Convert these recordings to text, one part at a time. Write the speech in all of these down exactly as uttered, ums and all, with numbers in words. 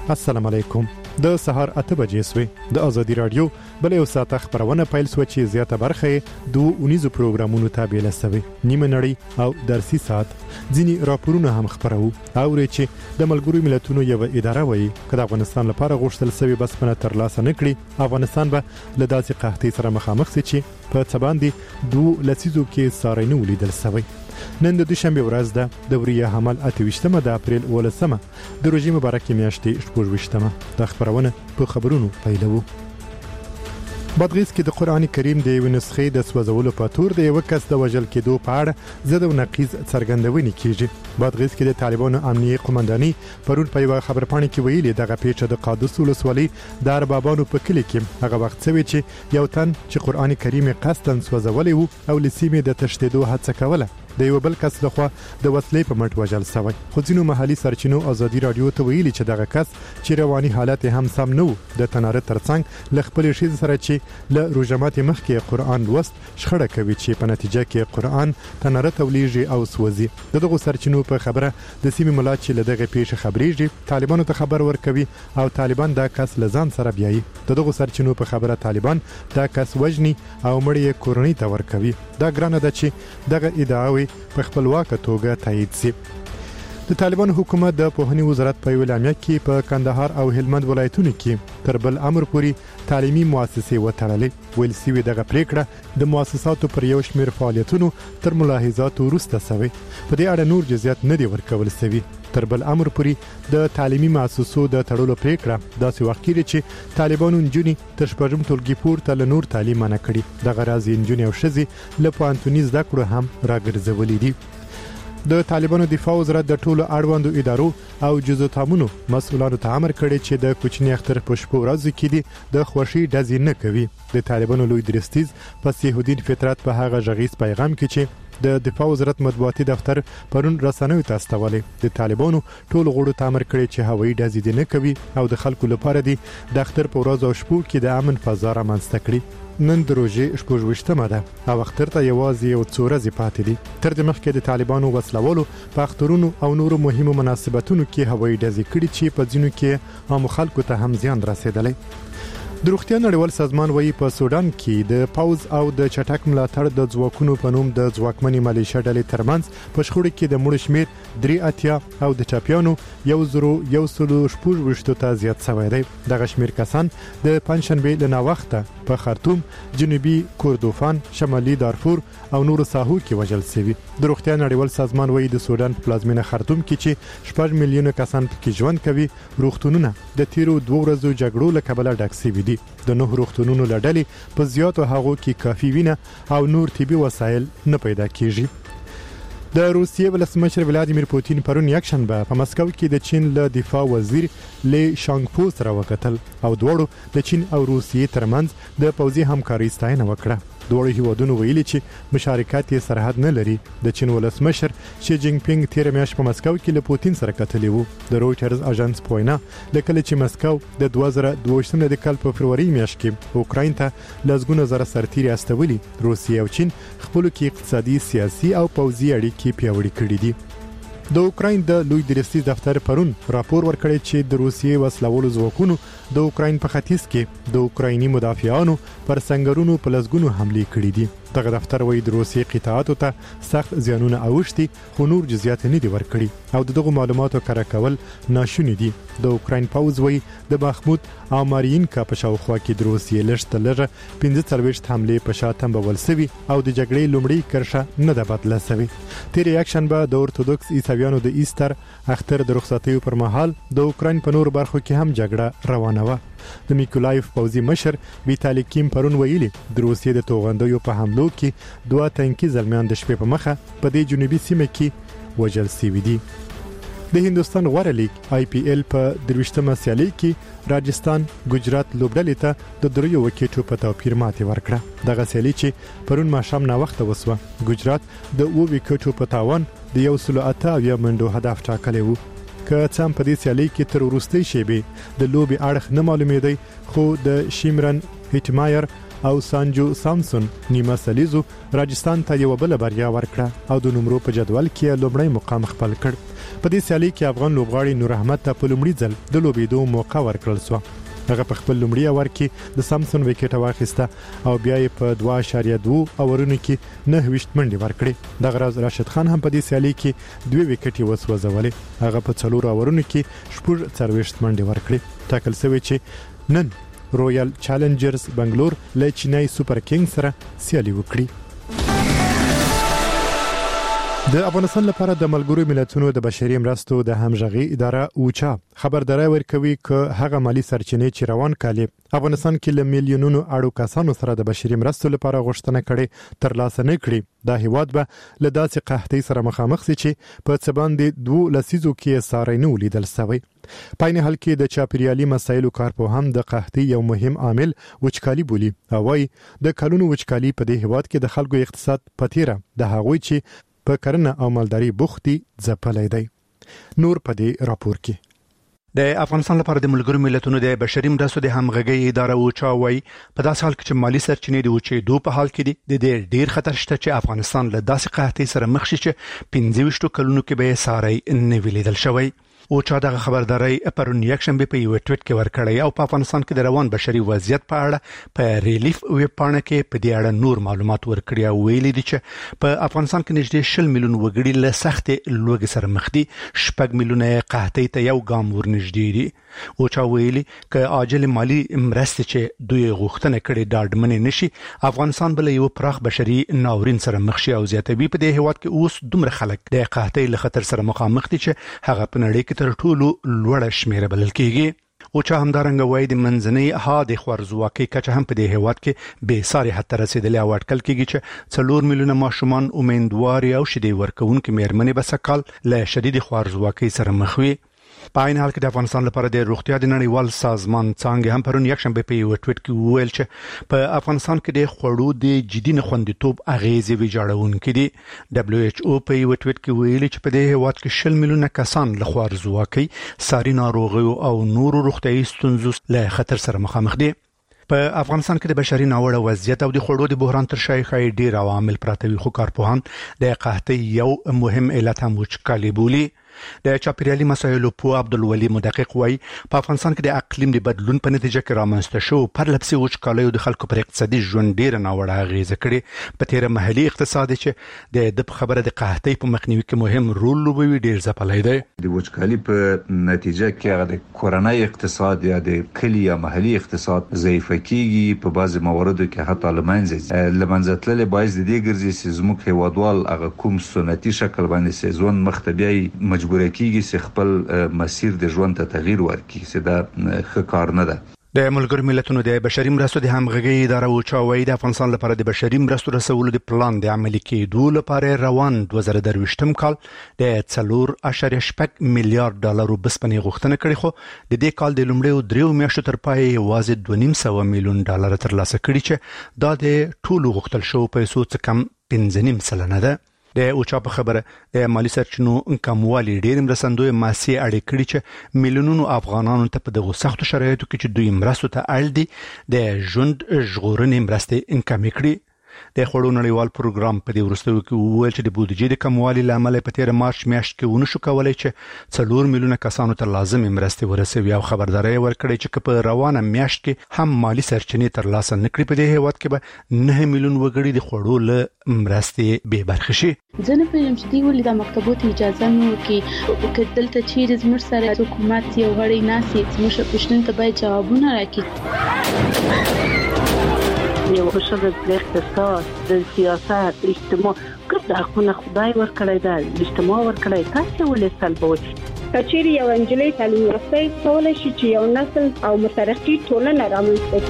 السلام علیکم. د سهار اته بجې سوې د ازادي رادیو بل یو ساعت خبرونه پیل سو چې زیاته برخه دوه اونیزو پروګرامونو تابع لسوي نیمه نړۍ او درسي ساعت ځینی راپورونه هم خبرو او چې د ملګرو ملتونو یو اداره وایي کله افغانستان لپاره غوښتل سوي بس په ترلاسه نکړي افغانستان به له داسې قحطۍ سره مخامخ شي چې په څباندې دوه لسیزو کې ساري ولیدل سوي. نن د دوشنبه ورځ ده د وریه حمل اتهشتمه د اپریل ولسمه د روزي مبارکي میاشتې شپږویشتمه د خبرونه په خبرونو پیلوو. بادغیس کې د قرآن کریم د یو نسخې د سوځولو په تور د یو کس د وژل کېدو په اړه زده او نقیض څرګندونې کیږي. بادغیس کې د طالبانو امنیتي قومنداني پرون په یو خبرپاڼه کې ویلي دغه پیښه د قادس ولسوالۍ د اربابانو په کلی کې هغه وخت سوي چې یو تن چې قرآن کریم قصدن سوځولې وو او لسیمه د تشدید هڅه کوله د یو بل کس لخوا د وسلې په مټ وژل شوی. خو ځینو محلي سرچینو ازادي رادیو ته ویلي چې دغه کس چې رواني حالت هم سم نه و د تناره ترڅنګ ل خپل شي سره چې ل روزمات مخکې قرآن لوست شخړه کوي چې په نتیجه کې قرآن تناره تولیږي او سوځي. دغه سرچینو په خبره د سیمې ملا چې لدغه پیښه خبريږي طالبانو ته خبر ورکوي او طالبان دا کس لزان سره بیاي. دغه سرچینو په خبره طالبان دا کس وجني او مړی کورنۍ ته ورکوي. دا ګرانه ده چې دغه ادعاوي په خپلواکه توګه تایید شي. د طالبان حکومت د پوهنې وزارت په اعلامیه کې په کندهار او هلمند ولایتونو کې تر بل امر پوري تعلیمي مؤسسې وتړلې. ویل سوي دغه پریکړه د مؤسساتو پر یو شمېر فعالیتونو تر ملاحظاتو وروسته شوی. په دې اړه نور جزئیات نه دی ورکول شوی. تر بل امر پوري د تعلیمي مؤسسو د تړلو پریکړه داسې وخت کې چې طالبانو نجونی تر شپږم ټولګي پورته له نور تعلیم نه کړي. دغه راز نجونی او ښځې له پوهنتوني زده کړو هم راګرځولې دي. د طالبانو دفاع وزارت د ټولو اړوندو ادارو او جزو تامونو مسؤلانو ته امر کړی چې د کوچنی اختر په شپه ورځ کې دي د خوشي ډزې نه کوي. د طالبانو لوی درستیز پس یهودین فطرت په هغه ژغیز پیغام کې چې د دفاع وزارت مطبوعاتي دفتر پرون رسنوي ته استولې د طالبانو ټول غړو ته امر کړی چې هوایي ډزې نه کوي او د خلکو لپاره دي د اختر په ورځ او شپو کې د امن فضا رامنځته کړي. نن د روزي شپږویشتمه ده او اختر ته یوازې یو څو ورځې پاتې دي. تر دې مخکې د طالبانو وسلوالو په اخترونو او نورو مهمو مناسبتونو کې هوایي ډزې کړي چې په ځینو کې عام خلکو ته هم زیان رسیدلی. د روغتیا نړیوال سازمان وایي په سودان کې د پاوز او د چټک ملاتړ د ځواکونو په نوم د ځواکمنې ملیشیا ډلې ترمنځ په شخړو کې د مړو شمیر درې اتیا او د ټاپیانو یو زرو یو سلو شپږ وشتو ته زیات شوی دی. دغه شمیر کسان د پنځشنبه له ناوخته په خرطوم، جنوبي کردستان، شمالي دارفور او نورو ساحو کې وژل شوي. د روغتیا نړیوال سازمان وایي د سودان په پلازمینه خرطوم کې چې شپږ میلیونه کسان پکې ژوند کوي روغتونونه د تیرو دوه ورځو جګړو له کبله ډک شوي دي. د نوو روغتونونو لړلې په زیاتو هغو کې کافي وینه او نور طبي وسایل نه پیدا کیږي. د روسیې ولسمشر ولادیمیر پوتین پرون یکشنبه په مسکو کې د چین له دفاع وزیر لی شانګپو سره وکتل او دواړو د چین او روسیې ترمنځ د پوځي همکارۍ ستاینه وکړه. دوه هیوادونو ویلي چې مشارکت یې سرحد نه لري. د چین ولسمشر شي جینګ پینګ تیر میاشت په مسکو کې له پوتین سره کتلی وو. د رويټرز اژانس پوینا د کله چې مسکو د دوه زره دوه ویشتم د کال په فروری میاشت کې اوکراین ته لزګونه زره سرتیري استولي. روسیه او چین خپل کې اقتصادي، سیاسي او پوځي اړیکې پیاوړې کړې دي. د اوکراین د لوی درستیز دفتر پرون راپور ورکړی چې د روسیې وسلوالو ځواکونو د اوکراین په ختیځ کې د اوکرایني مدافعانو پر سنگرونو په لسګونو حملې کړې دي. دغه دفتر وایي د روسیې قطاعاتو ته سخت زیانونه اوښتي خو نور جزئیات نه دي ورکړي او دغه معلوماتو کره کول ناشونی دي. د اوکراین پوځ وایي د بخموت او مارینکا په شاوخوا کې د روسیې لږ لږه پنځه څلوېښت حملې په شا تنبول شوي او د جګړې لومړۍ کرښه نه ده بدله شوې. تیر یکشنبه د اورتودوکس عیسویانو د ایستر اختر د رخصتیو پر مهال د اوکراین په نور برخو کې هم جګړه روانه وه. د میکولایف پوځي مشر ویتالی کیم پرون ویلي د روسیې د توغندیو په حملو کې دوه تنکي زلمیان د شپې په مخه په دې جنوبي سیمه کې وژل شوي دي. د هندستان غوره لیګ آی پی ایل په درویشتمه سیالي کې راجستان ګجرات لوبډلې ته د دریو وکټو په توپیر ماتې ورکړه. دغه سیالي چې پرون ماښام ناوخته وسوه ګجرات د اوه وکټو په تاوان د یو سلو اته اویا منډو هدف ټاکلی وو. که څه هم په دې سیالۍ کې تر وروستۍ شېبې د لوبې اړخ نه معلومېدی خو د شیمرن هیټمایر او سانجو سامسون نیمه سلیزو راجستان ته یو بل بریا ورکړه او د نمرو په جدول کې لومړی مقام خپل کړ. په دې سیالي کې افغان لوبغاړي نور احمد ته په لومړي ځل د لوبېدو موقع ورکړل شو. هغه په خپل لومړي اور کې د سامسون وکټ واخیسته او بیا یې په دوه اعشاریه دوه اورونو کې نه وشت منډي ورکړي. د غراز راشد خان هم په دې سیالي کې دوه وکټي وسوځولې. هغه په څلور اورونو کې شپږ څلوېښت منډي ورکړي. ټاکل شوی چې نن رویال چالنجرز بنگلور له چینای سوپر کینګ سره سیالي وکړي. د افغانستان لپاره د ملګرو ملتونو د بشري مرستو د همغږي اداره اوچا خبرداري ورکوي چې هغه مالی سرچینې چې روان کالي افغانستان کې له میلیونونو اړو کسانو سره د بشري مرستو لپاره غوښتنه کړي تر لاسه نه کړي. دا هیواد به له داسې قحطۍ سره مخامخ شي چې په څه باندې دوه لسیزو کې ساري نه ولیدل شوی. په عین حال کې د چاپیریالي مسایلو کارپوهان د قحطۍ یو مهم عامل وچکالي بولي او وايي د کلونو وچکالي په دې هیواد کې د خلکو اقتصاد پتیره د هغوی چې په کرنه او مالداري بوختي ځپلې دی. نور په دې راپور کې د افغانستان لپاره د ملګرو ملتونو د بشري مرستو د همغږي اداره اوچا وايي په داسې حال کې چې مالی سرچینې د اوچېدو په حال کې دي د دې ډیر خطر شته چې افغانستان له داسې قحطۍ سره مخ شي چې پنځه ویشت کلونو کې به ساري نه ولیدل شوی. اوچا دغه خبرداري پرون یک شنبه په یو ټویټ کې ورکړی او په افغانستان کې د روان بشري وضعیت په اړه په ریلیف ویب پاڼه کې په دې اړه نور معلومات ورکړي او ویلي دي چې په افغانستان کې نږدې شل میلیون وګړي له سخت لوږې سره مخ دي. شپږ میلیونه قحطۍ ته یو ګام ورنږدې دي. اوچا ویلي چې عاجل مالی مرستې چې دوی غوښتنه کړې ډاډمنې نشي افغانستان بل یو پراخ بشري ناورین سره مخ شي او زیاتوي په دې هیواد کې اوس دومره خلک د قحطۍ له خطر سره مخامخ دي چې هغه په نړۍ کې تر ټولو لوړه شمیره بلل کېږي. اوچا همدارنګه وایي د منځنۍ ها د خوارځواکۍ کچه هم په دې هیواد کې بې ساري حد ته رسیدلې او اټکل کېږي چې څلور میلیونه ماشومان امیندواري او شیدې ورکوونکې مېرمنې به سږ کال له شدید خوارځواکۍ سره مخ وي. په عین حال کې د افغانستان لپاره د روغتیا د نړیوال سازمان څانګې هم پرون یک شنبه په یو ټویټ کې وویل چې په افغانستان کې د خوړو د جدي نه خوندیتوب اغیزې ویجاړونکې دي. دبليو ایچ او په یو ټویټ کې ویلي چې په دې هیواد کې شل میلیونه کسان له خوارځواکۍ ساري ناروغیو او نورو روغتیايي ستونزو له خطر سره مخامخ دي. په افغانستان کې د بشري ناوړه وضعیت او د خوړو د بحران تر شا ښایي ډیر عوامل پراته وي خو کارپوهان د قحطۍ یو مهم علت هم وچکالي بولي. د چاپیریالي مسایلو په عبدالولي مدقق وایي په افغانستان کې د اقلیم د بدلون په نتیجه کې رامنځته شو پرلپسې وچکالۍ د خلکو پر اقتصادي ژوند ډیره ناوړه اغیزه کړې. په تیره محلي اقتصاد چې د د خبره د قحطۍ په مخنیوي کې مهم رول لوبوي ډیر ځپلی دی. د وچکالي په نتیجه کې هغه د کورنۍ اقتصاد یا د کلی یا محلي اقتصاد ضعیف کیږي. په بعضي مواردو کې حتی لمنځه لمنځه تللې باعث د دې ګرځي چې زموږ هیوادوال هغه کوم سنتي شکل باندې سیزون مختبیای مجبور کیږي چې خپل مسیر د ژوند ته تغییر ورکړي چې دا ښه کار نه ده. د ملګرو ملتونو د بشري مرستو د همغږي اداره اوچا وايي د افغانستان لپاره د بشري مرستو رسولو د پلان د عملي کېدو لپاره روان دوه زره درویشتم کال د څلور اعشاریه شپږ میلیارډ ډالرو بسپنې غوښتنه کړې خو د دې کال د لومړیو دریو میاشتو تر پای یوازې دوه نیم سوه میلیون ډالر ترلاسه کړي چې دا د ټولو غوښتل شوو پیسو څخه کم پنځه نیم سلنه ده. د اوچا په خبره د مالی سرچینو کموالی ډېر مرستندوی ماسي اړې کړي چې میلیونونو افغانانو ته په دغه سختو شرایطو کې چې دوی مرستو ته اړ دي د ژوند ژغورنې مرستې کمې کړي. د خوړو نړیوال پروګرام په دې وروستیو کې وویل چې د بودیجې د کموالي له امله په تیر مارچ میاشت کې ونه شو کولای چې څلور میلیونه کسانو ته لازمې مرستې ورسوي او خبرداري ورکړي چې په روانه میاشت کې هم مالی سرچینې ترلاسه نکړي په دې هیواد کې به نه میلیون وګړي د خوړو له مرستې بې برخې شي. ځنه په یم چې دی ولې د مکتبونو اجازه نو کې کدلته چیرې زموږ سره حکومت یو غړي ناسي زموږ پښتون ته باید جوابونه راکړي. یو شغل د اقتصاد د سیاست اجتماع کله حقونه خدای ورکړی دا اجتماع ورکړی تاسو ولې سلبوي. کچېری یو انجلۍ تعلیم یافته کولای شي چې یو نسل او مترقي ټولنه رامنځته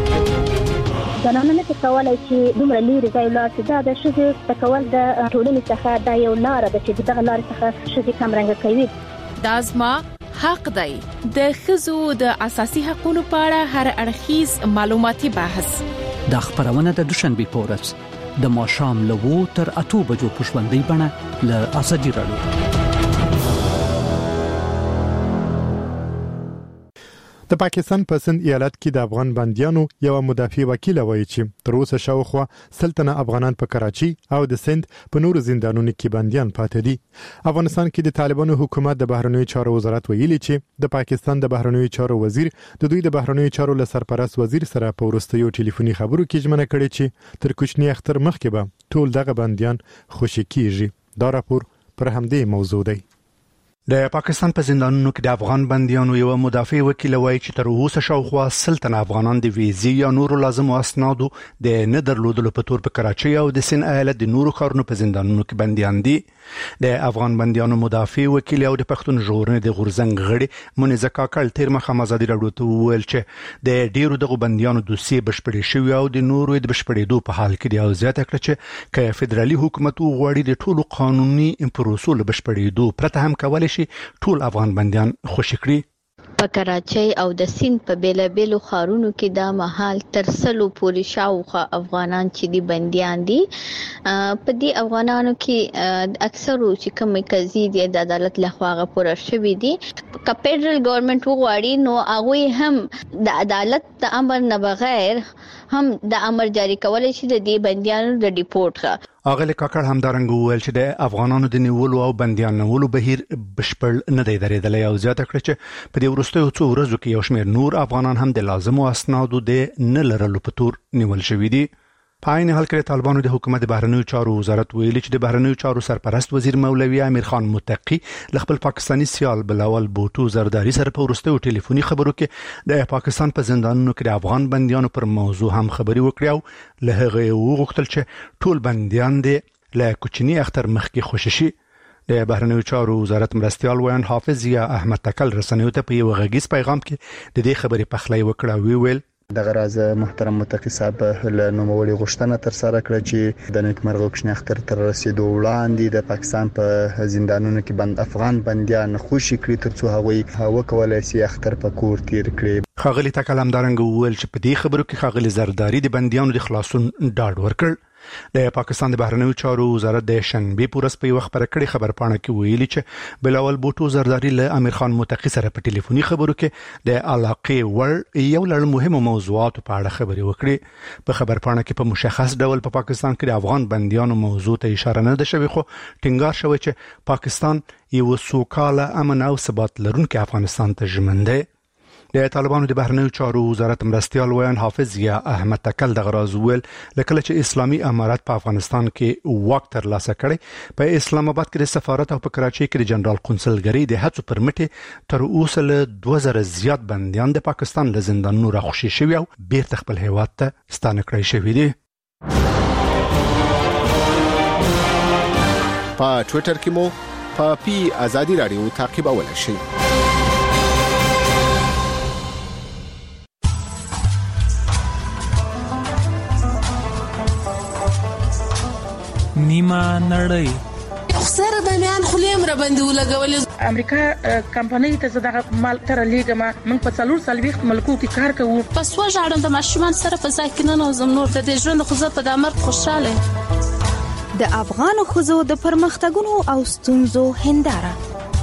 کړي. زنانه نه کولای چې دومره لري ځای لاته دا د شذ تکول د ټولنې څخه دا یو لار ده چې دغه لار څخه شذ کم رنګ کوي. دازما حق دی د خزو د اساسي حقوقو په اړه هر اړخیز معلوماتي بحث د خبرونه د دوشنبه پورس د ماشام لوو تر اتو بجو پښوندې بڼه ل اسدی رالو. د پاکستان په سند ایالت کې د افغان بنديانو یو مدافع وکیل وایي چې تر اوسه شاوخوا سلطنه افغانان په کراچي او د سند په نورو زندانونو کې بنديان پاتې دي. افغانستان کې د طالبانو حکومت د بهرنیو چارو وزارت ویلي چې د پاکستان د بهرنیو چارو وزیر د دوی د بهرنیو چارو له سرپرست وزیر سره په وروستیو ټلیفوني خبرو کې ژمنه کړې چې تر کوچنی اختر مخکې به ټول دغه بنديان خوشي کیږي. دا راپور پر همدې موضوع دی. د پاکستان په زندانونو کې د افغان بنديانو یو مدافع وکیل وایي چې تر اوسه شاوخوا سلطنه افغانان د ویزې یا نورو لازمو اسنادو د نه درلودلو په تور په کراچي او د سند ایالت د نورو ښارونو په زندانونو کې بنديان دي. د افغان بنديانو مدافع وکیل او د پښتون ژغورنې د غورزنګ غړي منیزه کاکل تیر مخه ازادي راډیو ته وویل چې د ډیرو دغه بنديانو دوسیې بشپړې شوې او د نورو د بشپړېدو په حال کې دی او زیاته کړه چې که فدرالي حکومت وغواړي د ټولو قانوني پروسو له بشپړېدو پرته هم کولای شي ټول افغان بنديان خوشي کړي. په کراچۍ او د سند په بیلابیلو ښارونو کې دا مهال تر سلو پورې شاوخوا افغانان چې دي بنديان دي. په دې افغانانو کې اکثرو چې کومې قضیې دي د عدالت لخوا غوړه شوې دي. که فدرال ګورنمنت وغواړي نو هغه هم د عدالت د امر نه بغیر هم د امر جاری کولای شي د دې بنديانو د ډیپورت ښه. اغلی کاکړ هم دارنګ وویل چې د افغانانو د نیولو او بنديان نیولو بهیر بشپړ نه دی درېدلی او زیاته کړه چې په دې وروستیو څو ورځو کې یو شمېر نور افغانان هم د لازمو اسنادو د نه لرلو په تور نیول شوي دي. په عین حال کې طالبانو د حکومت د بهرنیو چارو وزارت ویلي چې د بهرنیو چارو سرپرست وزیر مولوي امیر خان متقی ل خپل پاکستانی سیال بلاول بوټو زرداری سره په وروستیو ټلیفوني خبرو کې د پاکستان په زندانونو کې د افغان بنديانو پر موضوع هم خبري وکړي او له هغه وغوښتل چې ټول بنديان د له کوچنی اختر مخکې خوشي شي. د بهرنیو چارو وزارت مرستيال ویان حافظ یا احمد تکل رسنیو ته په یو غږیز پیغام کې د دې خبرې پخلی وکړه وی ویل دغه راز محترم متقی صاحب له نوموړي غوښتنه تر سره کړه چې د نیکمرغه کوچنی اختر تر رسیدو وړاندې د پاکستان په زندانونو کې بند افغان بنديان خوشي کړي ترڅو هغوی وکولای شي اختر په کور تیر کړي. خاغلی تکلم دارنګ وویل چې په دې خبرو کې خاغلی زرداری د بنديانو د خلاصون ډاډ ورکړ. د پاکستان د بهرنیو چارو وزارت د شنبې پورس په وخت پر کړي خبر پاڼه کې ویلي چې بلاول بوټو زرداری له امیر خان متقی سره په ټلیفوني خبرو کې د علاقې ور یو لړ مهمه موضوعات په اړه خبري وکړي. په خبر پاڼه کې په مشخص ډول په پاکستان کې د افغان بنديانو موضوع ته اشاره نه ده شوې خو ټینګار شوی چې پاکستان یو سوکاله امن او ثبات لرونکي افغانستان ته ژمن دی. د طالبانو د بهرنیو چارو وزارت مرستيال ویان حافظ یا احمد تکل د غراز ویل لکه چې اسلامي امارات په افغانستان کې واک تر لاسه کړي په اسلام آباد کې د سفارت او په کراچۍ کې د جنرال قونسلګری د هڅو پر مټ تر اوسه له دوه زره زیات بنديان د پاکستان له زندانونو راخوشي شوي او بیرته خپل هیواد ته ستانه کړی شوي دي. په ټوئیټر کې مو په پی ازادي رادیو تعقیبولای شئ. نیمه نړۍ خسر د میان خلیم را باندې ولګول. امریکا کمپنۍ ته زړه مال تر لیګما موږ په څلور سلويخت ملکو کې کار کوو. پس وژاړم د ماشومان سره په ځکه نه زم نور د دې ژوند خو زه په دمر خوشاله. د افغان خوځو د پرمختګونو او ستونزو هنداره.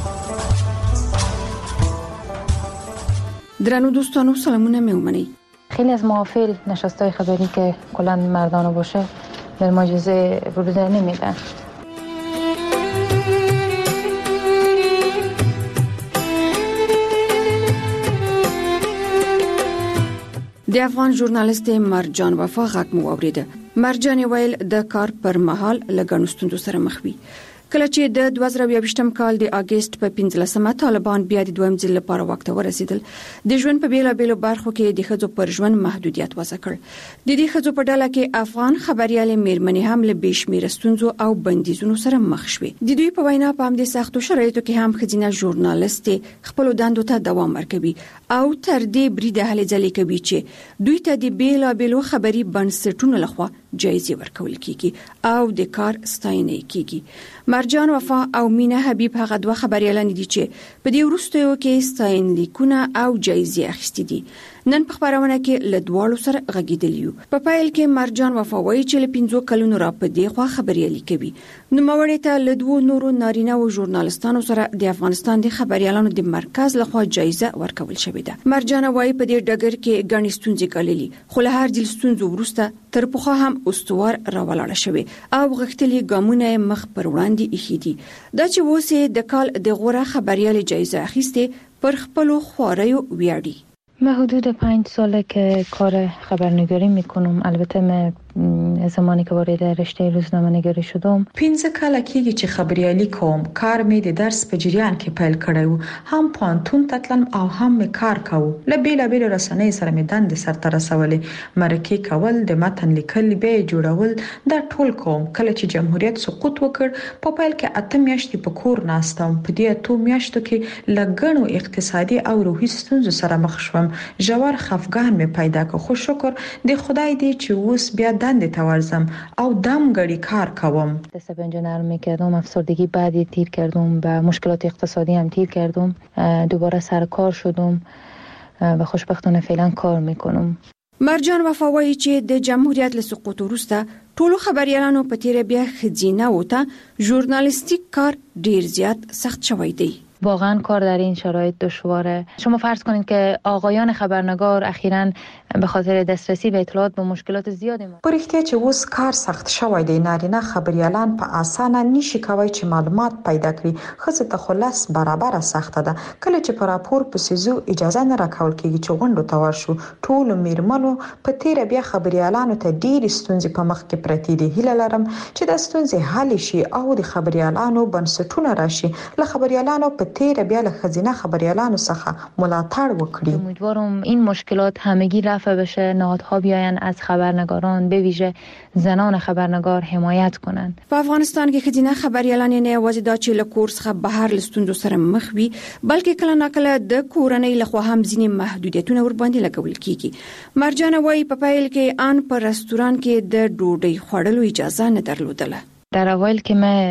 درنو دوستانو سلامونه میومنی. خیلی از محافل نشستای خبری که کلا مردانه باشه در مجازه ورود نمیدن. د افغان ژورنالیست مرجان وفا غږ مو اوریده. مرجان ویل د کار پر مهال لګنو ستوندو سره مخ وي. کله چې د دوه زره یوویشتم کال د اگست په پنځلسمه طالبان بیا د دویم ځل لپاره وخت ورسېدل د ژوند په بیلابېلو برخو کې د ښځو پر ژوند محدودیت وضع کړ. د دې ښځو په ډله کې افغان خبريالې میرمنې هم له بشمیره ستونزو او بندیزونو سره مخ شوې. د دوی په وینا په همدې سختو شرایطو کې هم ښځینه ژورنالیستې خپل دندو ته دوام ورکوي او تر دې بریده هلې ځلې کوي چې دوی ته د بیلابېلو خبري بنسټونو لخوا جایزې ورکول کیږي او د کار ستاینه کیږي. مرجان وفا او مینا حبیب هغه دوه خبريالان دي چې په دې وروستیو کې ستاین لیکونه او جایزې اخیستې دي. نن په خبرونه کې له دواړو سره غږیدلیو. په پایل کې مرجان وفاوی چې له پنځو کلونو را پدې خوا خبريالي کوي. نو موري ته له دوه نورو نارینه او ژورنالستانو سره د افغانستان د خبريالانو د مرکز لخوا جایزه ورکول شوې ده. مرجان وايي په دې ډګر کې غني ستونزې کړلې، خو له هر ځل ستونزو وروسته تر پخوا هم استوار راولاړ شوی او غختلي ګامونه مخ پر وړاندې ایښي دي. دا چې وسه د کال د غوره خبريالي جایزه اخیسته پر خپل خواریو ویاړي. من حدود پنج ساله که کار خبرنگاری میکنم. البته من زمانی که وارد رشته روزنامه نگاری شدم پنځه کاله کېږي چې خبريالي کوم. کار مې د درس په جریان کې پیل کړی، هم پانتون تتلم او هم مې کار کوم. له بیل بیل رسنۍ سره مې دند سرته رسولې، مرکه کول، د متن لیکل، به جوړول، دا ټول کوم. کله چې جمهوریت سقوط وکړ په پیل کې اته میاشتې په کور ناستم. په دې اته میاشتو کې لګڼو اقتصادي او روحي ستونزو سره مخ شوم. ژور خفګان مې پیدا کړ، خو شکر د خدای دی چې اوس بیا دندې ته ورځم او دم غړي کار کوم. دست انجینر میکردم، افسردگی بعدی تیر کردم، به مشکلات اقتصادی هم تیر کردم، دوباره سر کار شدم و خوشبختانه فعلا کار میکنم. مرجان وفاوی چې د جمهوریت له سقوط وروسته ټولو خبريالانو په تیر بیا خزینه وته ژورنالیستیک کار ډیر زیات سخت شوی دی. واقعا کار در این شرایط دشواره. شما فرض کنید که آقایان خبرنگار اخیراً به خاطر دسترسی به اطلاعات با مشکلات زیادی ما پرختیا چې اوس کار سخت شوی دی. نارینه خبريالان په اسانه نشي کوي چې معلومات پیدا کړي. خزه ته خلاص برابر سخته ده. کله چې پر راپور په سيزو اجازه نه راکول کیږي چې غونډو ته ورشو. ټول میرمنو په تیر بیا خبريالانو ته ډیر ستونزې په مخ کې پرتی دي. هیله لرم چې د ستونزې حل شي او د خبريالانو بنسټونه راشي. له خبريالانو په تیر بیا له خزینه خبريالانو څخه ملاتړ وکړي. امیدوارم این مشکلات همگی رفع بشه، نهادها بیاین از خبرنگاران به ویژه زنان خبرنگار حمایت کنند. په افغانستان کې خزینه خبريالان نه یوازې د چیل کورس څخه بهر لستوندو سره مخ وي، بلکې کله ناکله د کورنۍ لخوا هم ځینې محدودیتونه ور باندې لګول کیږي. مرجان وايي په پیل کې ان پر رستوران کې د ډوډۍ خوړلو اجازه نه درلودله. در اول که من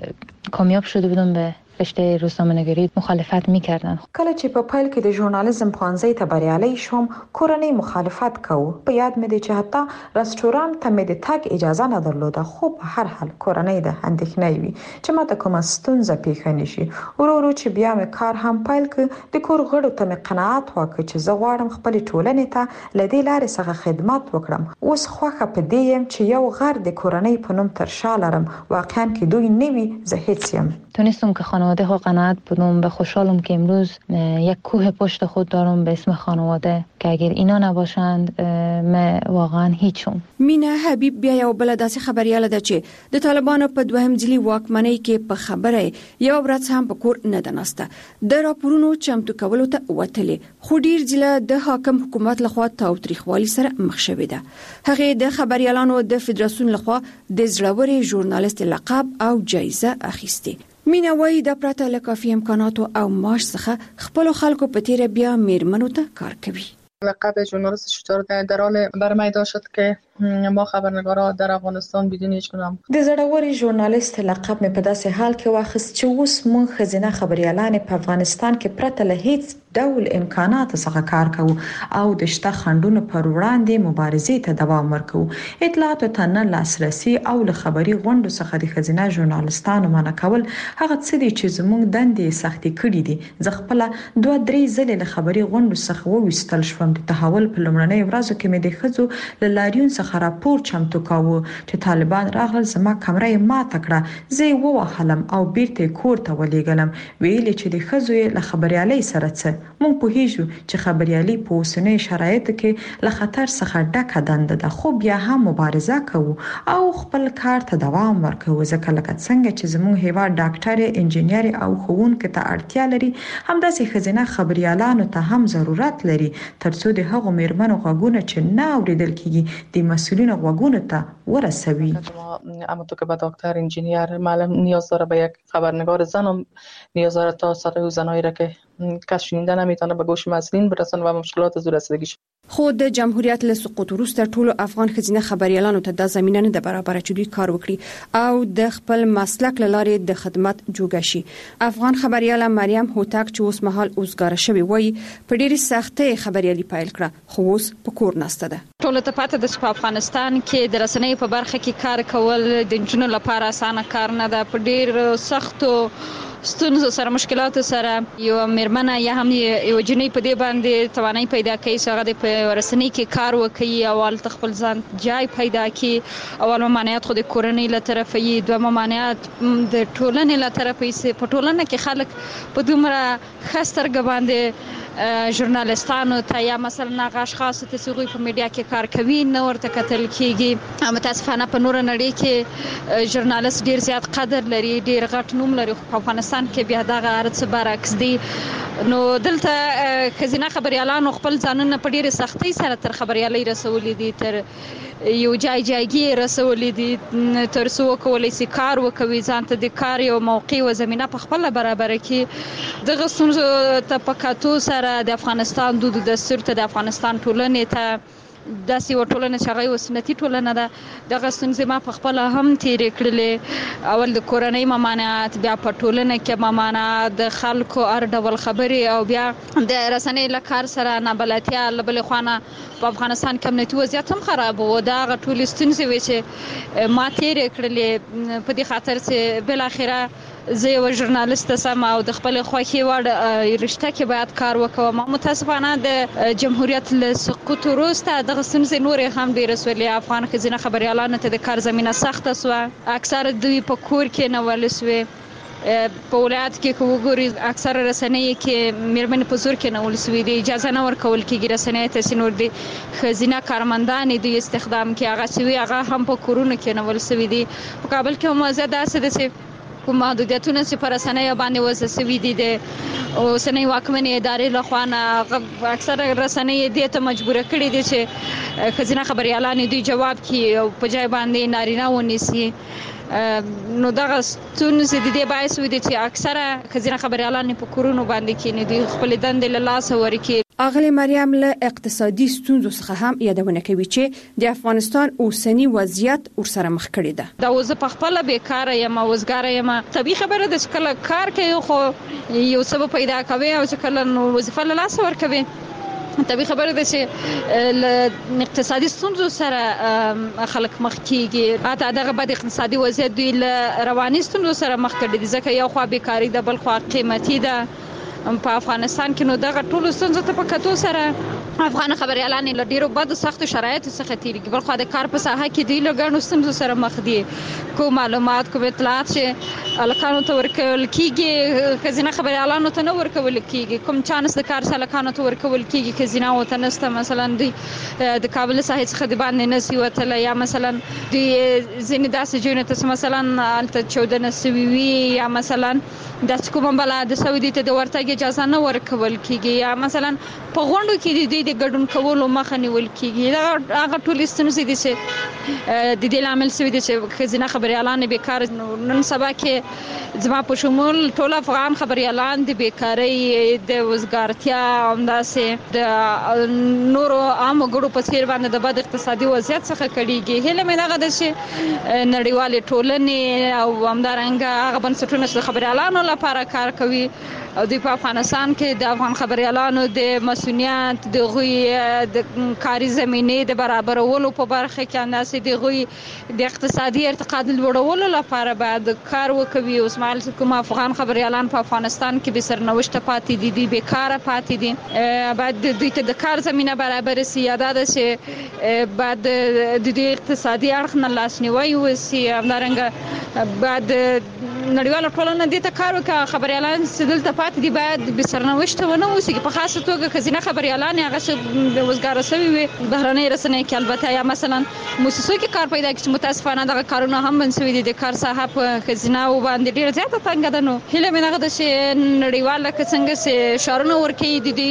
کامیاب شده بودم به رشته روزنامه‌نگاری مخالفت می‌کردن. کله چې په پیل کې د ژورنالیزم پوهنځي ته بریالي شوم، کورنۍ مخالفت کوي. په یاد مې دي چې حتی رستوران ته مې د تګ اجازه نه درلوده. خو په هر حال کورنۍ د اندېښنې وي چې ماته کومه ستونزه پیښ نشي. ورو ورو چې بیا مې کار هم پیل کړ، د کور غړو ته مې قناعت وکړ چې زه غواړم خپل ټولنې ته له دې لارې څخه خدمت وکړم. اوس خوښه په دې یم چې یو غر د کورنۍ په نوم تر شا لرم. واقعا کې دوی نه وي، زه هیڅ یم. تونستم که خانواده ها قناعت بدم و خوشحالم که امروز یک کوه پشت خود دارم به اسم خانواده که اگر اینا نباشند من واقعا هیچم. مینا حبیب بیا یو بل داسې خبرياله ده چې د طالبانو په دوهم ځلي واکمنۍ کې په خبره یو ورځ هم په کور نه دناسته. د راپورونو چمتو کولو ته وتلې، خو ډیر ځله د حاکم حکومت لخوا تاوتریخوالي سره مخ شوې ده. هغه د خبريالانو د فدراسیون لخوا د زړوري ژورنالیست لقب او جایزه اخیسته. مینا وايي د پرته له کافي امکاناتو او معاش څخه خپل خلکو په تیر بیا میرمنو ته کار کوي. لقب ژورنالیست شجاع در حال برمیدار شد که ما خبرنگارا در افغانستان بدون هیچ گونه د زړوري ژورنالیست لقب مې په داسې حال کې واخیست چې اوس مونږ خزینه خبريالان په افغانستان کې پرته له هیڅ ډول امکانات څخه کار کوو او د شته خندونو پر وړاندې مبارزې ته دوام ورکوو. اطلاعاتو ته نه لاسرسي او له خبري غونډو څخه د خزینه ژورنالیستانو منع کول هغه څه دي چې زموږ دندې سختي کړې دي. زه خپل دوه درې ځلې له خبري غونډو څخه وویستل شوم. د تحول په لومړنۍ ورځو کې مې د خزو له لاریون څخه راپور چمتو کاوه چې طالبان راغل، زما کمره ماته کړه، زه ووهلم او بیرته کور ته ولېګلم. ویل چې د خزو له خبريالۍ سره څه مونږ په هیڅ چې خبريالي په اوسنۍ شرایطو کې له خطر څخه ډکه دنده ده، خو بیا هم مبارزه کوو او خپل کار ته دوام ورکوو. ځکه لکه څنګه چې زموږ هیواد ډاکټر، انجینر او ښوونکو ته اړتیا لري، همداسې خزینه خبريالانو ته هم ضرورت لري، ترڅو د هغو میرمنو غوږونه چې نه اوریدل کیږي د مسؤلینو غوږونو ته ورسوي. اما تو که به دکتر انجینیر معلم نیاز داره، به یک خبرنگار زن هم نیاز داره تا صدای زنایی را که کس شنیده نمیتونه به گوش مسئولین برسن و مشکلات از رسیدگیش. خو د جمهوریت له سقوط وروسته ټولو افغان ښځینه خبريالانو ته د زمينه نه د برابر چوي کار وکړي او د خپل مسلک لارې د خدمت جوړ شي. افغان خبرياله مریم هوتک چې اوس مهال اوسګار شوی وای په ډېری سختۍ خبريالي پایل کړه، خو اوس په کور نسته ده. ټول ته پاتې د افغانستان کې د رسنۍ په برخه کې کار کول د جنونو لپاره اسانه کار نه ده. په ډېر سختو ستونزو سره مشکلاتو سره یو مرمنه یا هم یو جنې په دې باندې توانایي پیدا کوي چې هغه د رسنۍ کې کار وکړي، اول خپل ځان جای پیدا کړي. اول ممانعت خو د کورنۍ له طرفه یي، دوه ممانعت د ټولنې له طرفه یي. په ټولنه کې خلک په دومره خسترګ باندې ژورنالستانو ته یا مثلا هغه اشخاص ته چې په میډیا کې کار کوي نه ورته کتل کیږي. متاسفانه په نور نړۍ کې ژورنالست ډیر زیات قدر لري، ډیر غټ نوم لري، خو په افغانستان کې بیا دغه ارڅ برعکس دي. نو دلته خزینه خبريالانو خپل ځانونه په ډیره سختۍ سره تر خبريالۍ رسولې دي، تر یو جای جایګي رسولې دي، تر څو کولای شي کار وکوي، ځان ته د کار یو موقع او زمينه په خپل برابر کې. دغه ستونزو ته په کاتو سره د افغانستان د دستور ته د افغانستان ټولنې ته داسې و ټولنه چې هغه وسنتي ټولنه ده. دغه ستونزې ما په خپل هم تیرې کړلې. اول د کورنۍ ممانعت، بیا په ټولنه کې ممانعت، د خلکو هر ډول خبرې، او بیا د رسنۍ له کار سره نابلدتیا. له بلې خوا په افغانستان کې امنیتي وضعیت هم خراب و. دا هغه ټولې ستونزې وې چې ما تیرې کړلې په دې خاطر چې بالاخره زه یو ژورنالیست سم او د خپل خوښي وړ رشته کې باید کار وکوم. متاسفانه د جمهوریت له سقوط وروسته دغه ستونزې نورې هم ډېرې سولې. افغان ښځینه خبریالانو ته د کار زمینه سخته سوه، اکثره دوی په کور کې نول سوې. په ولایت کې که وګوري اکثره رسنۍ کې میرمنې په زور کې نول سوي دي، اجازه نه ورکول کېږي رسنۍ ته چې نور د ښځینه کارمندانې دوی استخدام کړي. هغه سوي هغه هم په کورونو کې نول سوي دي. په کابل کې هم وضع داسې ده چې کوم محدودیتونه چې پر رسنۍ باندې وضع سوي دي د اوسنۍ واکمنې ادارې لخوا نه، اکثره رسنۍ دې ته مجبوره کړي دي چې ښځینه خبریالانې دوی جواب کړي او په ځای باندې نارینه ونیسي. نو دغه ستونزې د دې باعث ودی چې اکثره ښځینه خبریالانې په کورونو باندې کېني، دوی خپل دندې له لاسه ورکړي. اغلی مریم له اقتصادي ستونزو څخه هم یادونه کوي چې د افغانستان اوسنی وضعیت ورسره مخ کړی ده. دا وزه په خپل بیکاره یم، وزګاره یم. طبيعي خبره ده چې کله کار کوي خو یو سبب پیدا کوي او چې کله نو وظیفه له لاسه ورکوي. طبيعي خبره ده چې له اقتصادي ستونزو سره خلک مخ کیږي. اته دغه بد اقتصادي وضعیت دوی له رواني ستونزو سره مخ کړي دي، ځکه یو خوا بیکاری ده، بل خوا قیمتي ده په افغانستان کې. نو دغه ټول ستونزو ته په کتو سره افغان خبريالان له ډیرو بد سخت شرایطو څخه تیریږي. بل خو د کار په ساحه کې دی له ګڼو ستونزو سره مخ دي. کوم معلومات کوم اطلاعات چې الکانو ته ورکول کیږي ښځینه خبريالانو ته نه ورکول کیږي. کوم چانس د کار الکانو ته ورکول کیږي ښځینه او ته نسته. مثلا دوی د کابل ساحې څخه د باندې نسی وتل، یا مثلا دوی ځینې داسې جوړه ته مثلا الته چودنه سوي وي، یا مثلا د کوم بل د سعودي ته د ورتګ اجازه نه ورکول کیږي، یا مثلا په غونډو کې د د ګډون کولو مخه نیول کیږي. دا هغه ټول ستونزې دي چې د دې لامل شوی دي چې ښځینه خبریالان بیکار. نن سبا کې زما په شمول ټول افغان خبریالان د بیکاری، د وزګارتیا، همداسې د نورو عامو ګړو په څیر باندې د بد اقتصادي وضعیت څخه کړيږي. هله مې دغه د چې نړیوالې ټولنې او همدارنګه هغه بنسټونه چې خبریالانو لپاره کار کوي او د افغانستان کې د افغان خبریالانو د مسؤلیت د غوي د کاري زمینه د برابرولو په برخه کې انداسې د غوي د اقتصادي ارتقا د لوړولو لپاره باید کار وکوي. اوس مال کوم افغان خبریالان په افغانستان کې به سرنوشت پاتې دي، دي بیکاره پاتې دي. باید د دوی ته د کار زمینه برابر سي، یاده ده چې باید د دې اقتصادي اړخ نه لاسنیوي وسي. همدارنګه باید نړیواله ټولنه دې ته کار وکړي. خبریالان چې دلته پاتې دي باید به سرنوشت ونه اوسي. په خاصه توګه ښځینه خبریالان هغه چې وزګاره شوي وي بهرنۍ رسنۍ کې، البته یا مثلا موسسو کې کار پیدا کړي. متاسفانه دغه کارونه هم بند شوي دي. د کار ساحه په ښځینه‌و باندې ډېره زیاته تنګه ده. نو هیله مې دغه ده چې نړیواله که څنګه چې شعارونه ورکوي د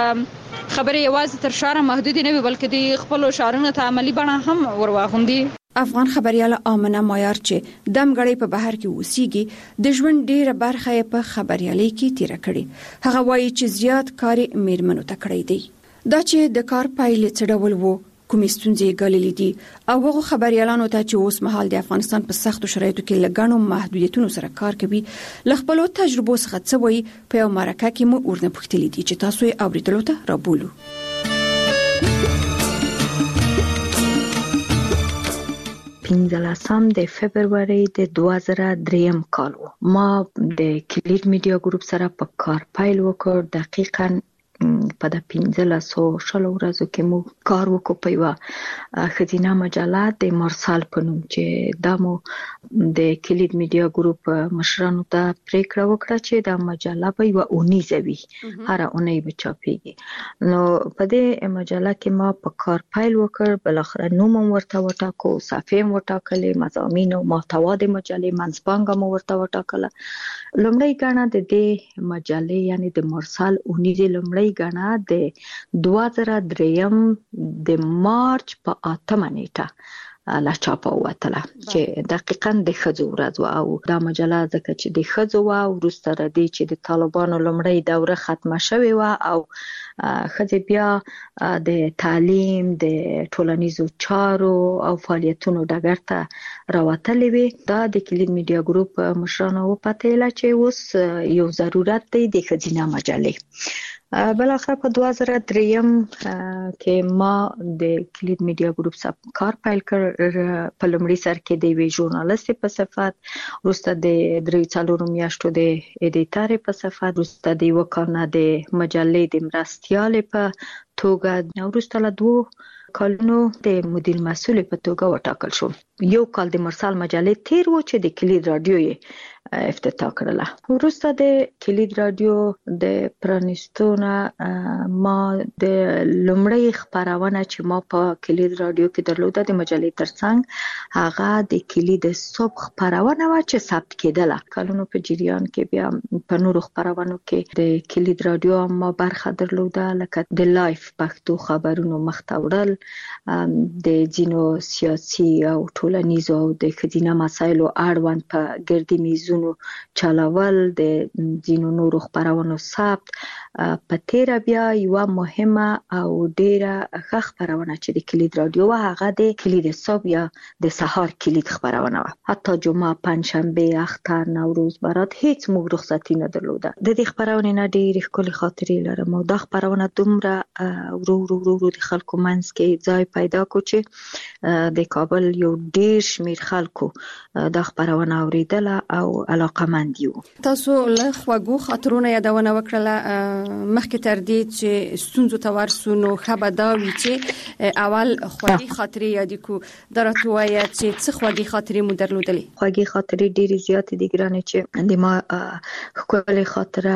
دې خبرې یوازې تر شعاره محدودې نه وي، بلکې د خپلو شعارونو ته عملي بڼه هم ورواغوندي. افغان خبرياله آمنه مایار چې د مګړې په بهر کې وسیږي د ژوند ډیره برخه په خبريالي کې تیر کړي. هغه وایي چې زیات کار میرمنو ته کړی دی. دا چې د کار پایلې څه ډول وو، کومې ستونزې ګاللې دي او هغه خبريالانو ته چې اوس مهال د افغانستان په سختو شرایطو کې لګانو محدودیتونو سره کار کوي ل خپل تجربو څخه څه وایي په یو مرکه کې مو ورنه پوښتلې دي چې تاسو یې اوریدلو ته رابولو. پنځلسم د فبرवरी د دوه زره درې کال و. ما د کلید میډیا ګروپ سره په کار پیل وکړ. دقیقاً په د پنځلسو شلو ورځو کې مو کار وکړ په یو ښځینه مجله د مرسال په نوم چې دا مو د کلید میډیا ګروپ مشرانو ته پریکړه وکړه چې دا مجله به یو اونیزه وي، هر اونۍ به چاپیږي. نو په دې مجله کې ما په کار پیل وکړ. بل اخر نوم ورته وټاکو، صفحه هم وټاکلې، مضامین او محتوا د مجلې منځپانګه مو ورته وټاکله. لومړی ګڼه د دې مجلې یعنی د مرسال اونیزه لومړی ګڼه د دوه زره درې د مارچ په اتمه نیټه لا چاپه وتله چې دقیقاً د ښځو ورځ او دا مجله ځکه چې د ښځو وه، وروسته د دې چې د طالبانو لومړۍ دوره ختمه شوې وه او ښځې بیا د تعلیم، د ټولنیزو چارو او فعالیتونو ډګر ته راوتلې وې. دا د کلید میډیا ګروپ مشرانو وپتېله چې اوس یو ضرورت دی د ښځینه مجلې. بل اخر په دوه زره درې کې ما د کلید میډیا ګروپ سره کار پیل کړ. په لومړي سر کې د وی ژورنالیست په صفت، وروسته د درې څلورو میاشتو د ایډیټر په صفت، وروسته د یو کال نه د مجلې د مرستیال په توګه، وروسته له دوه کالونو د مدیر مسؤل په توګه وټاکل شو. یو کال د مرسال مجلې تیر و چې د کلید رادیو یې افتتاح کړله. وروسته د کلید رادیو د پرانیستونه ما د لومړی خبرونه چې ما په کلید رادیو کې درلوده د مجلې ترڅنګ هغه د کلید صبح خبرونه و چې ثبت کېدله. کلونو په جریان کې بیا په نورو خبرونو کې د کلید رادیو ما برخه درلوده، لکه د لایف پښتو خبرونو مخته وړل، د ځینو سیاسي او ټولنیزو او د ښځینه مسایلو اړوند په ګردي میزونو چلاول، د ځینو نورو خبرونو ثبت. په تیر بیا یو مهمه او ډیره ښه خبرونه چې د کلید رادیو و هغه د کلید صبح یا د سهار کلید خبرونه و. حتی جمعه، پنجشنبه، اختر، نوروز، برات هیڅ موږ رخصتي نه درلوده. د دې خبرونه نه ډیرې ښکلې خاطرې لرم او دا خبرونه دومره ورو ورو ورو د خلکو منځ کې ځای پیدا کو چې د کابل یو ډیر شمیر خلکو دا خبرونه اوریدله او علاقمند یو. تاسو له خواږو خاطرونو یادونه وکړه مخکې تر دې چې ستونزو ته ورسو، نو خبر دا وی چې اول خواږی خاطرې یادې کو. درته وایا چې څه خواږی خاطرې مو درلودلې؟ خواږی خاطرې ډېرې زیاتې دي ګرانه چې د ما خپل خاطره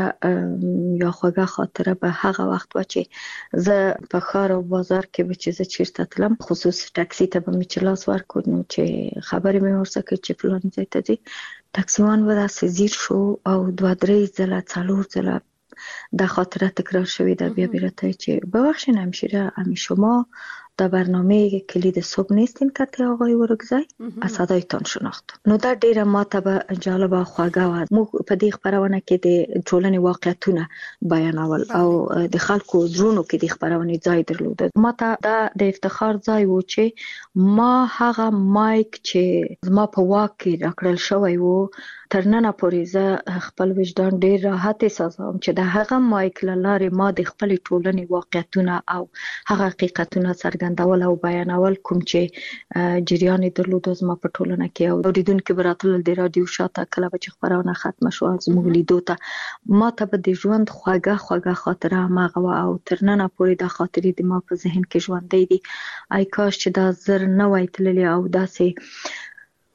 یا خواږه خاطره به هغه وخت و چې زه په ښار او بازار کې به چې زه چیرته تلم، خصوص ټاکسي ته به مې چې لاس ورکړ نو چې خبرې مې ورسره کړې چې فلاني ځای ته ځي، ټاکسیوان به داسې زیر شو او دوه درې ځله څلور ځله دا خاطره تکرار شوی ده. بیا بیرته چې ببخشین همشیره امی شما در برنامه کلید صبح نیستین که آقای ورگزای از صدایتان شناخت. نو دا ډیره ما ته به جالب او خواږه و. موږ په دې خبرونه کې د ټولنې واقعیتونه بیانول او د خلکو زړونو کې د خبرونې ځای درلود. ما ته دا د افتخار ځای و چې ما هغه مایک چې ما په واک کې راکړل شوی و تر ننه پورې زه خپل وجدان ډیر راحت احساسوم چې د هغه مایک له لارې ما د خپل ټولنې واقعیتونه او هغه حقیقتونه څرګندول او بیانول کوم چې جریان درلود زما په ټولنه کې او اوریدونکو براتل د رادیو شاته کله چې خبرونه ختم شو زموږ لیدو ته ما ته به د ژوند خواږه خواږه خاطره ماغه او تر ننه پورې د خاطرې د ما په ذهن کې ژوندې دي. آی کاش چې دا زر نه وای تللی او داسې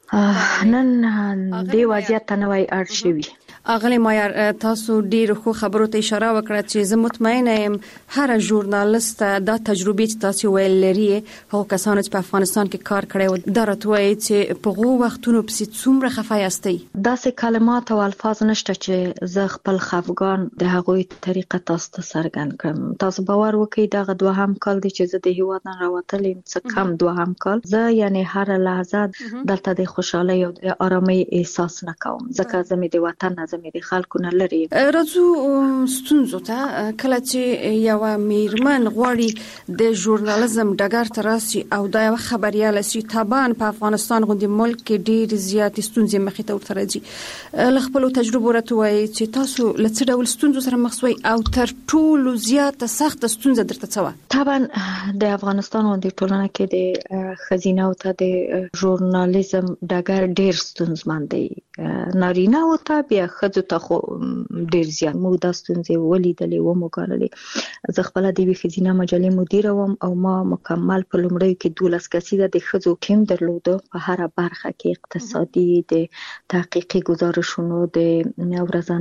نن د وضعیت نوې اړ شوی. اغلی مایر تاسو ډیر خو خبرو ته اشاره وکړه چې زه مطمئنه یم هر ژورنالیست دا تجربه چې تاسو ویل لري هغه کسان چې په افغانستان کې کار کړی و درته چې په غو وختونو په څومره خفای استي. داسې کلمات او الفاظ نشته چې زه خپل خفګان د هغوی طریقه تاسو ته څرګند کړم. تاسو باور وکړئ دا دوهم کال دی چې زه د هیواد نه راوتلم، څه کم دوهم کال. زه یعنی هر لحظه دلته د خوشحالۍ او د آرامۍ احساس نه کوم ځکه زه مې د وطن نه مې د خلکو نه لري. راځو ستونزو ته. کله چې یو میرمن غواړي د ژورنالیزم ډګر ته راسي او دا یو خبريال سي تابان په افغانستان غوندي ملک کې ډېر زیات ستونزې مخې ته ورته راځي، له خپل تجربو راته وایي چې تاسو له څه ډول ستونزو سره مخ شوي او تر ټولو زیات سخت ستونزه درته څه وه؟ طبعا د افغانستان غوندي ټولنه کې د خزینه او ته د ژورنالیزم ډګر ډېر ستونزمن دی. نارینه او ته بیا خځو ته خو ډیر زیات موږ دا ستونزې ولیدلې و مو ګاللې. زه خپل د وی خزینه مجلې مدیره وم او ما مکمل په لومړیو کې دولس کسیزه د خځو ټیم درلوده په هر برخه کې اقتصادي، د تحقیقي گزارشونو، د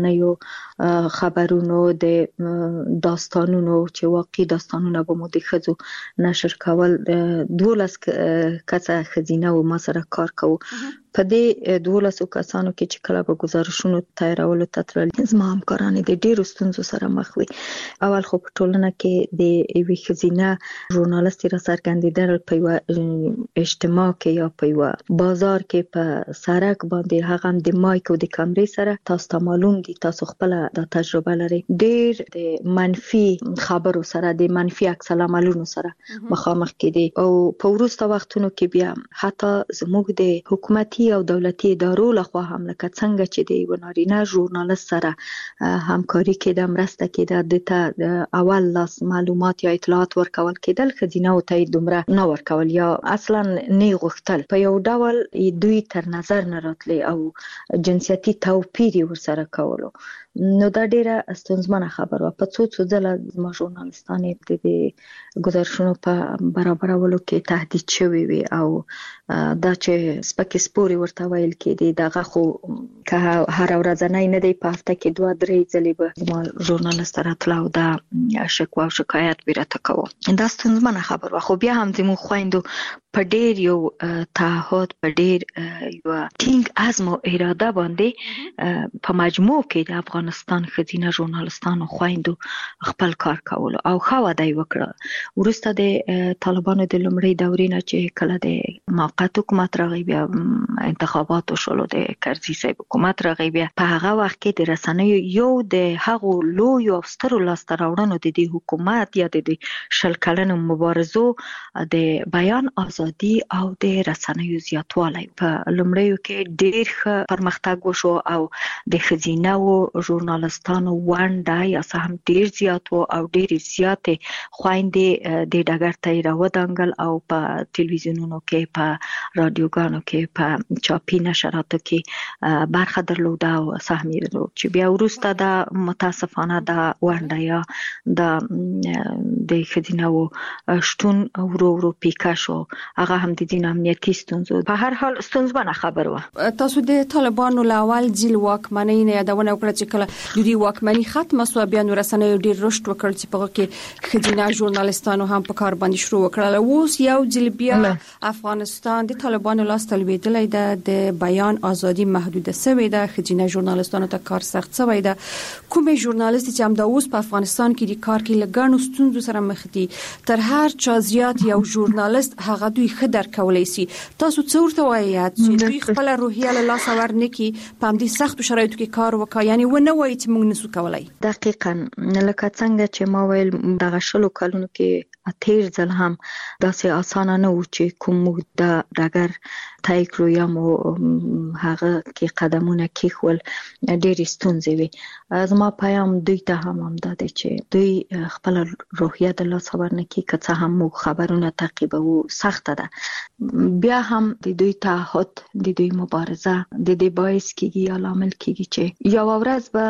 ورځنیو خبرونو، د داستانونو چې واقعي داستانونه به مو د خځو نشر کول. دولس کسه خزینه و ما سره کار کوو. په دې دولسو کسانو کې چې کله به گزارشونو تیارولو ته تلل زما همکاران د ډیرو ستونزو سره مخ وي. اول خو په ټولنه کې د یوې ښځینه ژورنالیستې را څرګندېدل په یوه اجتماع کې یا په یوه بازار کې په سړک باندې هغه هم د مایک او د کمرې سره تاسو ته معلوم دي، تاسو خپله دا تجربه لرئ، ډیر د منفي خبرو سره د منفي عکس العملونو سره مخامخ کېدي. او په وروسته وختونو کې بیا حتی زموږ د حکومتي او دولتي ادارو لخوا هم لکه څنګه چې د یو نارینه ژورنالیست سره همکاري کېده، مرسته کېده، د ته اول لاس معلومات یا اطلاعات ورکول کېدل، ښځینه او ته دومره نه ورکول یا اصلا نه غوښتل. په یو ډول دوی تر نظر نه راتلي او جنسیتي توپیر ورسره کولو. نو دا ډیره ستونزمنه خبره وه. په څو څو ځله زما ژورنالیستانې د ګزارشونو په برابرولو کې تهدید شوي وي او دا چې سپکې سپورې ورته ویل کېدې دغه خو که هر ورځنی نه دی، په هفته کې دوه درې ځلې به زما ژورنالیست راتله او دا شکوه او شکایت به راته کوه. دا ستونزمنه خبره وه. خو بیا هم زموږ خویندو په ډیر یو تعهد، په ډیر یو ټینګ عزم او اراده باندې په مجموع کې د افغانستان ښځینه ژورنالیستانو خویندو خپل کار کولو او ښه وده یې وکړه. وروسته د طالبانو د لومړۍ دورې نه چې کله د موقت حکومت راغی، بیا انتخاباتو شولو، د کرزي صاحب حکومت راغی، بیا په هغه وخت کې د رسنیو یو د هغو لویو او سترو لاسته راوړنو د دې حکومت یا د شل کلنو مبارزو د بیان آزادي او د رسنیو زیاتوالی. په لومړیو کې ډیر ښه پرمختګ وشو او د ښځینه ژورنالیستانو ونډه یا څه هم ډیر زیات و او ډیرې زیاتې خویندې د ډګر ته یې راودانګل او په تلویزیونونو کې، په رادیوګانو کې، په چاپي نشراتو کې برخه درلوده او سهم یې درلود. چې بیا وروسته دا متاسفانه دا ونډه یا د ښځینه شتون ورو ورو پیکه شو. هغه هم د دین امنیتي ستونزو. په هر حال ستونزمنه خبره وه. تاسو د طالبانو له اول ځل واکمنۍ نه یادونه وکړه چې کله د دوی واکمني ختمه سوه بیا نو رسنیو ډېر رشد وکړ چې په هغه کې ښځینه ژورنالیستانو هم په کار باندې شروع وکړل. اوس یو ځل بیا افغانستان د طالبانو لاس ته لوېدلی ده، د بیان ازادي محدوده شوې ده، ښځینه ژورنالیستانو ته کار سخت شوی ده. کومې ژورنالیست چې همدا اوس په افغانستان کې د کار کې له ګڼو ستونزو سره مخ دي، تر هر چا زیات یو ژورنالیست هغه دوی ښه درک کولی شي. تاسو څه ورته وایئ چې دوی خپله روحیه له لاسه ورنکړي، په همدې سختو شرایطو کې کار وکړي، یعنې ونه وایي چې موږ نسو کولی؟ دقیقاً لکه څنګه چې ما ویل دغه شلو کلونو کې تیر ځل هم داسې اسانه نه و چې کوم موږ د ډګر طی کړو یا مو هغه کې قدمونه کېښول، ډېرې ستونزې وي. زما پیام دوی ته هم همدا دی چې دوی خپله روحیه د لاسه ورنکړي، که څه هم موږ خبرونه تعقیبوو سخته ده. بیا هم د دوی تعهد، د دوی مبارزه د دې باعث کېږي یا لامل کېږي چې یوه ورځ به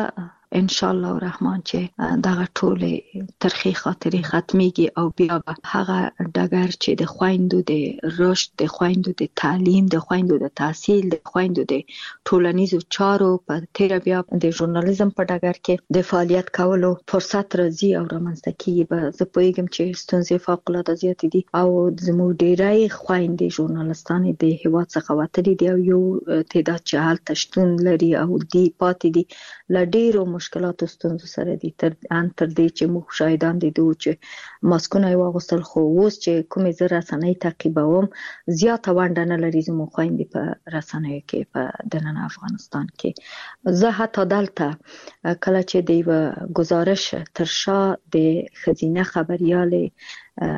ان شاء الله الرحمن چې دغه ټول ترخی خاطرې ختميږي او بیا به هغه ډګر چې د خويندو د رشد، د خويندو د تعلیم، د خويندو د تحصیل، د خويندو د ټولنیزو چارو په تیر بیا د ژورنالیزم په ډګر کې د فعالیت کولو فرصت راځي او رامنځته کیږي. به زه پوهیږم چې ستونزې فوق العاده زیات دي او زموږ ډیری خويندې ژورنالستانې د هیواد څخه وتلي دي او یو تعداد چې هلته شتون لري او دی پاتې دي ل ډیرو مشکلاتو ستونزو سره دي تر ان تر دې چې موږ شاهدان دي دوی چې ماسکونه یې واغوستل، خو اوس چې کومې زه رسنۍ تعقیبوم زیاته ونډه نه لري زموږ خویندې په رسنیو کې په دننه افغانستان کې. زه حتی دلته کله چې د یو گزارش تر شا د ښځینه خبریالې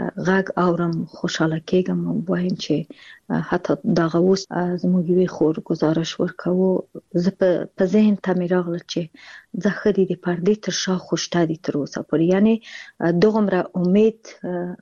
غږ اورم خوشاله کېږم او وایم چې حتی دغه اوس زموږ یوې خور گزارش ورکوو، زه په ذهن ته مې راغله چې زه ښه دي د پردې تر شا خوشته دي تر اوسه پورې، یعنې دغومره امید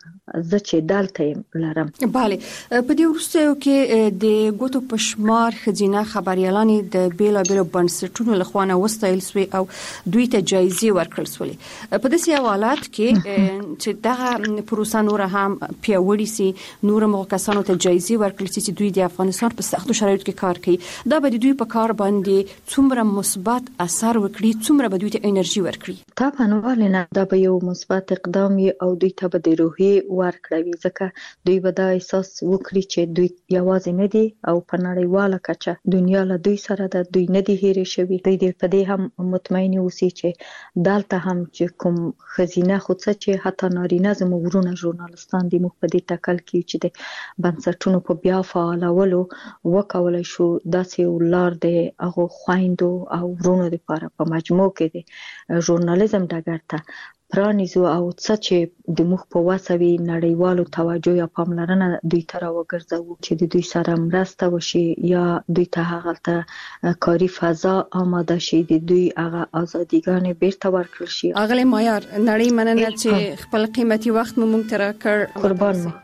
زه چې دلته یم لرم. بله، په دې وروستیو کې د ګوتو په شمار ښځینه خبریالانې د بیلابیلو بنسټونو له خوا نه وستایل سوې او دوی ته جایزې ورکړل سولې. په داسې حالات کې چې دغه پروسه نور هم پیاوړې سي، نور هم کسانو ته جایزې ورکړل سي چې دوی د افغانستان په سختو شرایطو کې کار کوي، دا به دوی په کار باندې څومره مثبت اثر وکړي، څومره به دوی ته انرژي ورکړي؟ طبعا ولې نه، دا به یو مثبت اقدام وي او دوی ته به د روحیې ورکړي، ځکه دوی به دا احساس وکړي چې دوی یوازې نه دي او په نړیواله کچه دنیا له دوی سره ده، دوی نه دي هېرې شوي. دوی دې په دې هم مطمئن اوسي چې دلته هم چې کوم ښځینه خو څه چې حتی نارینه زموږ ورونه ژورنالستان دي، موږ په دې ټاکل کې چې د بنسټونو په بیا فعالولو وکولای شو داسې یو لار د هغو خویندو او ورونو لپاره په مجموع کې د ژورنالیزم ډګر ته پرانیزو او څه چې د موږ په وسه وي نړیوالو توجه یا پاملرنه دوی ته راوګرځوو چې د دوی سره مرسته وشي یا دوی ته هغلته کاري فضا آماده شي، د دوی هغه ازادیګانې بیرته ورکړل شي. اغلی مایار، نړۍ مننه چې خپل قیمتي وخت مو موږ ته راکړ. قربان مو.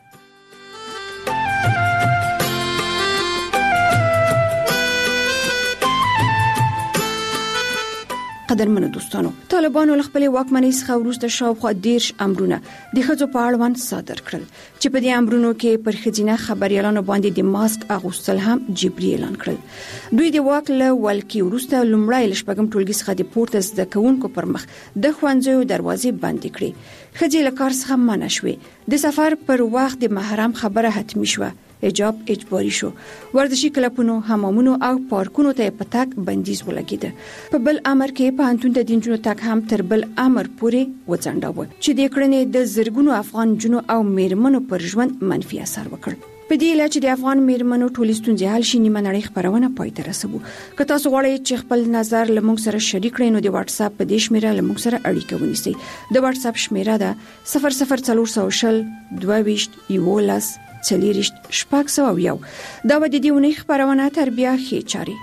قدرمنو دوستانو، طالبانو له خپل واکمنۍ څخه وروسته شاوخوا دیرش امرونه د ښځو په اړوند صادر کړل چې په دې امرونو کې پر ښځینه خبریالانو باندې د ماسک اغوستل هم جبري اعلان کړل. دوی د واک له ولکې وروسته لومړی له شپږم ټولګي څخه د پورته زده کوونکو پر مخ د ښوونځیو دروازې بندې کړې، ښځې له کار څخه منع شوې، د سفر پر وخت د محرم خبره حتمی شوه، حجاب اجباري شو، ورزشي کلبونو، حمامونو او پارکونو ته په تک بندیز ولګیده. په بل امر کې په انتون ته د نجونو تک هم تر بل امر پورې وځنډاوه چې د کړنې د زرګونو افغان جنو او میرمنو پر ژوند منفي اثر وکړ. په دې لاره چې د افغان میرمنو ټولې ستونزې حل شي، نیمه نړۍ خبرونه پای ته رسوو. که تاسو غواړئ چې خپل نظر له موږ سره شریک کړئ نو د واتس اپ په دې شمیره له موږ سره اړیکه ونیسئ. د واتس اپ شمیره ده صفر صفر څلور سوه شل دوه ویشت یولس څلېرویشت شپږ سوه یو. دا به د دې اونۍ خبرونه تر بیا ښې چاري.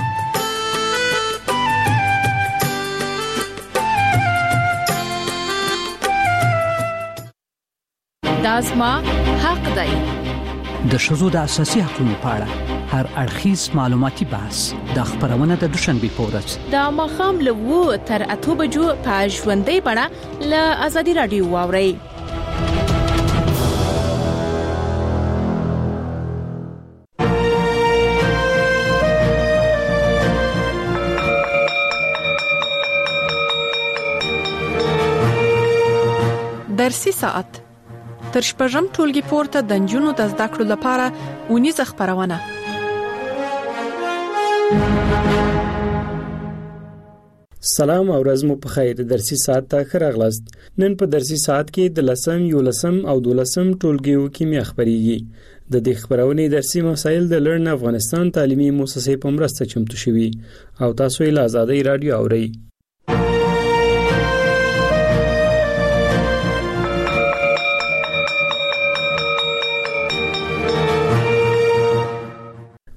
دا زما حق دی. د ښځو د اساسي حقوقو په اړه هر اړخیز معلوماتي بحث د خبرونه د دوشنبه په ورځ د ماښام له اوه تر اته بجو په ژوندۍ بڼه له ازادي رادیو واورئ. درسي ساعت تر شپږم ټولګي پورته د نجونو د زده کړو لپاره اونیزه خبرونه. سلام او ورځ مو په خیر. درسي ساعت ته ښه راغلاست. نن په درسي ساعت کې د لسم، یولسم او دولسم ټولګیو کیمیا خبريږي. د دې خبرونې درسي مسایل د لرن افغانستان تعلیمي مؤسسې په مرسته چمتو شوي او تاسو یې له آزادۍ رادیو اورئ.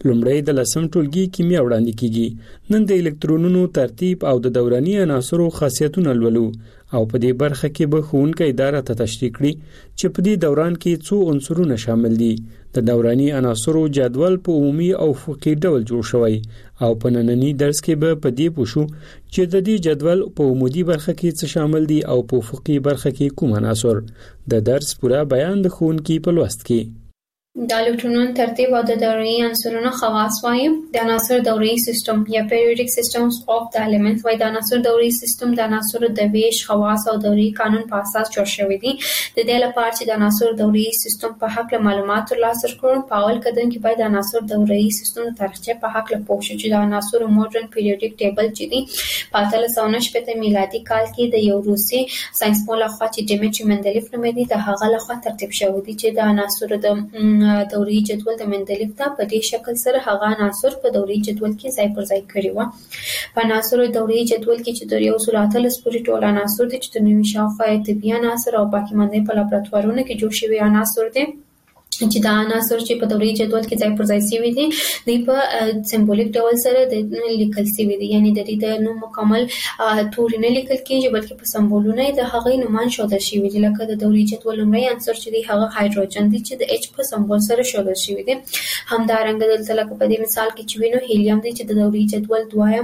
لومړی د لسم ټولګي کیمیا وړاندې کیږي. نن د الکترونونو ترتیب او د دوراني عناصرو خاصیتونه لولو او په دې برخه کې به ښوونکی اداره ته تشریح کړي چې په دې دوران کې څو عنصرونه شامل دي. د دوراني عناصرو جدول په عمومي او افقي ډول جوړ شوی او په نننی درس کې به په دې پوښو چې د دې جدول په عمودي برخه کې څه شامل دي او په افقي برخه کې کوم عناصر. د درس پوره بیان د ښوونکي په لوست کې. د الکترونونو ترتیب او د دوري عنصرونو خواص وایم. د عناصر دوري سیستم یا پیریوډیک سیستمز اف د الیمنټس وای. د عناصر دوري سیستم د عناصر د ویش خواص او دوري قانون په اساس جوړ شوی دی. د دې لپاره چې د عناصر دوري سیستم په حق له معلومات ترلاسه کړو، په اول قدم کې باید د عناصر دوري سیستم د تاریخچه په حق له پوه شو چې د عناصر ماډرن پیریوډیک ټیبل چې دی په اتلس سوه نهه شپېته میلادي کال کې د یو روسي ساينسپوه لخوا چې ډیمیټري مندلیف نومېده د هغه لخوا ترتیب شوی دی چې د عناصر د دوري جدول د مندلیف ته په دې شکل سره هغه عناصر په دوري جدول کې ځای پر ځای کړی و. په عناصر دوري جدول کې چې د یو سل اتلس پورې ټول عناصر دي چې د نوي شاوخوا طبي عناصر او باقي مانده په لابراتوارونو کې جوړ شوي عناصر دي چې دا عناصر چې په دوري جدول کې ځای پر ځای شوي دي دوی په سمبولیک ډول سره د لیکل شوي دي، یعنی د دې د نوم مکمل توري نه لیکل کېږي بلکې په سمبولونه د هغې نومان ښودل شوي دي. لکه د دوري جدول لومړی عنصر چې دی هغه هایدروجن دی چې د اچ په سمبول سره ښودل شوي دي. همدارنګه دلته لکه په دې مثال کې چې وینو هیلیم دی چې د دوري جدول دویم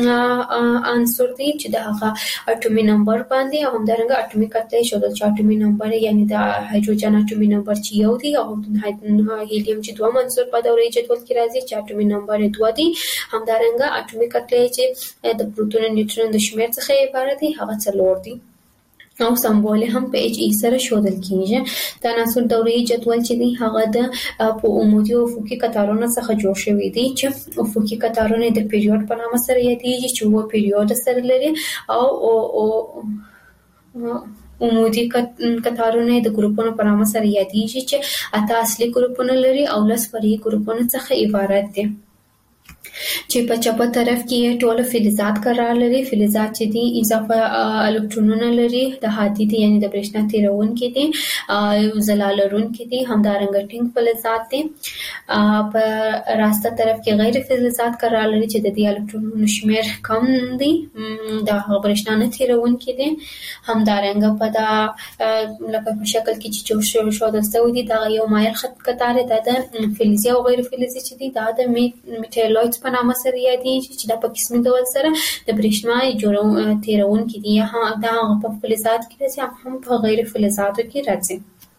عنصر دی چې د هغه اټومي نمبر باندې او همدارنګه اټومي کتله ښودل چې اټومي نمبر یعنی د هایدروجن اټومي نمبر چې یو دی او هیلیم چې دوه عنصر په دوري جدول کې راځي چې اټومي نمبر دوه دی. همدارنګه اټومي کتله چې د پروتون نیوټرون د شمیر څخه عبارت دی هغه څلور دی او سمبول هم په اچ ای سره ښودل کیږي. د عناصر دوري جدول چې دی هغه د په عمودي او افقي قطارونو څخه جوړ شوی دی چې افقي قطارونه د پیریود په نامه سره یادېږي چې وو پیریود سره لري او او عمودي قطارونه د ګروپونو په نامه سره یادېږي چې اته اصلي ګروپونه لري او لس فرعي ګروپونه څخه عبارت دي. چې په چپه طرف کې ټول فلزات قرار لري. فلزات چې دي اضافه الکترونونه لري، د هادي دي یعنی د برېښنا تیرونکي دي، ځلا لرونکي دي، همدارنګه ټینګ فلزات دي. په راسته طرف کې غیر فلزات قرار لري چې د دې الکترونونو شمیر کم دي، د برېښنا نه تیرونکي دي. همدارنګه په دا لکه په شکل کې چې جوړ شوی شوی دي دا یو مایل خط قطار دی د فلزي او غیر فلزي چې دي دا د میټالویډز په نامه سره یادېږي چې دا په قسمي ډول سره د برېښنا جوړون تیرونکي دي. یا دا په فلزات کې راځي هم په غیر فلزاتو کې راځي.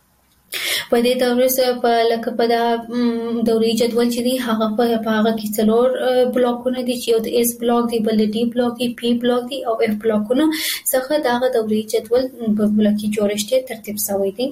په دې دورې سره په لکه په دا دوري جدول چې دی هغه په هغه کې څلور بلاکونه دي چې یو د اس بلاک دی، بل د ډي بلاک دی، پی بلاک دی او اف بلاکونه څخه دا دوري جدول په بلاکي جوړښت ترتیب شوی دی.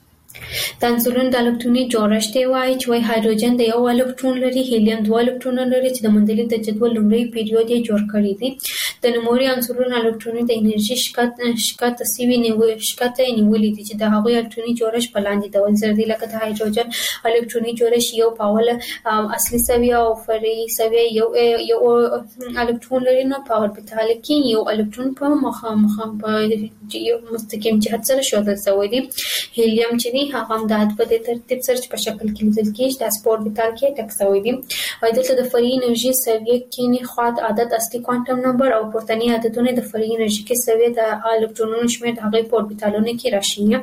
د عنصرونو د الکتروني جوړښت وایي چې وایي هایدروجن د یو الکترون لري، هیلیم دوه الکترونونه لري چې د مندلیف د جدول لومړی پیریود یې جوړ کړی دی. د نوموړي عنصرونو الکتروني د انرژي شکته سوي شکته نیولې دي چې د هغوی الکتروني جوړښت په لاندې ډول سره دی. لکه د هایدروجن الکتروني جوړښت یو په اوله اصلي سویه او فرعي سویه یو یو الکترون لري، نو په اوربیتال کې یو الکترون په مخامخ په یو مستقیم جهت سره ښودل شوی دی. هیلیم چې هغه هم د په دې ترتیب سره په شکل کې لیدل کېږي د سپور بیتال کې ټک شوی دی. او دلته د فرعي انرژي سویه کې نه خواط عدد اصلي کوانټم نمبر او پورتنی عددونه د فرعي انرژي کې سویه د الکترونونو شمېر د هغې په اوربیتالونو کې راشي.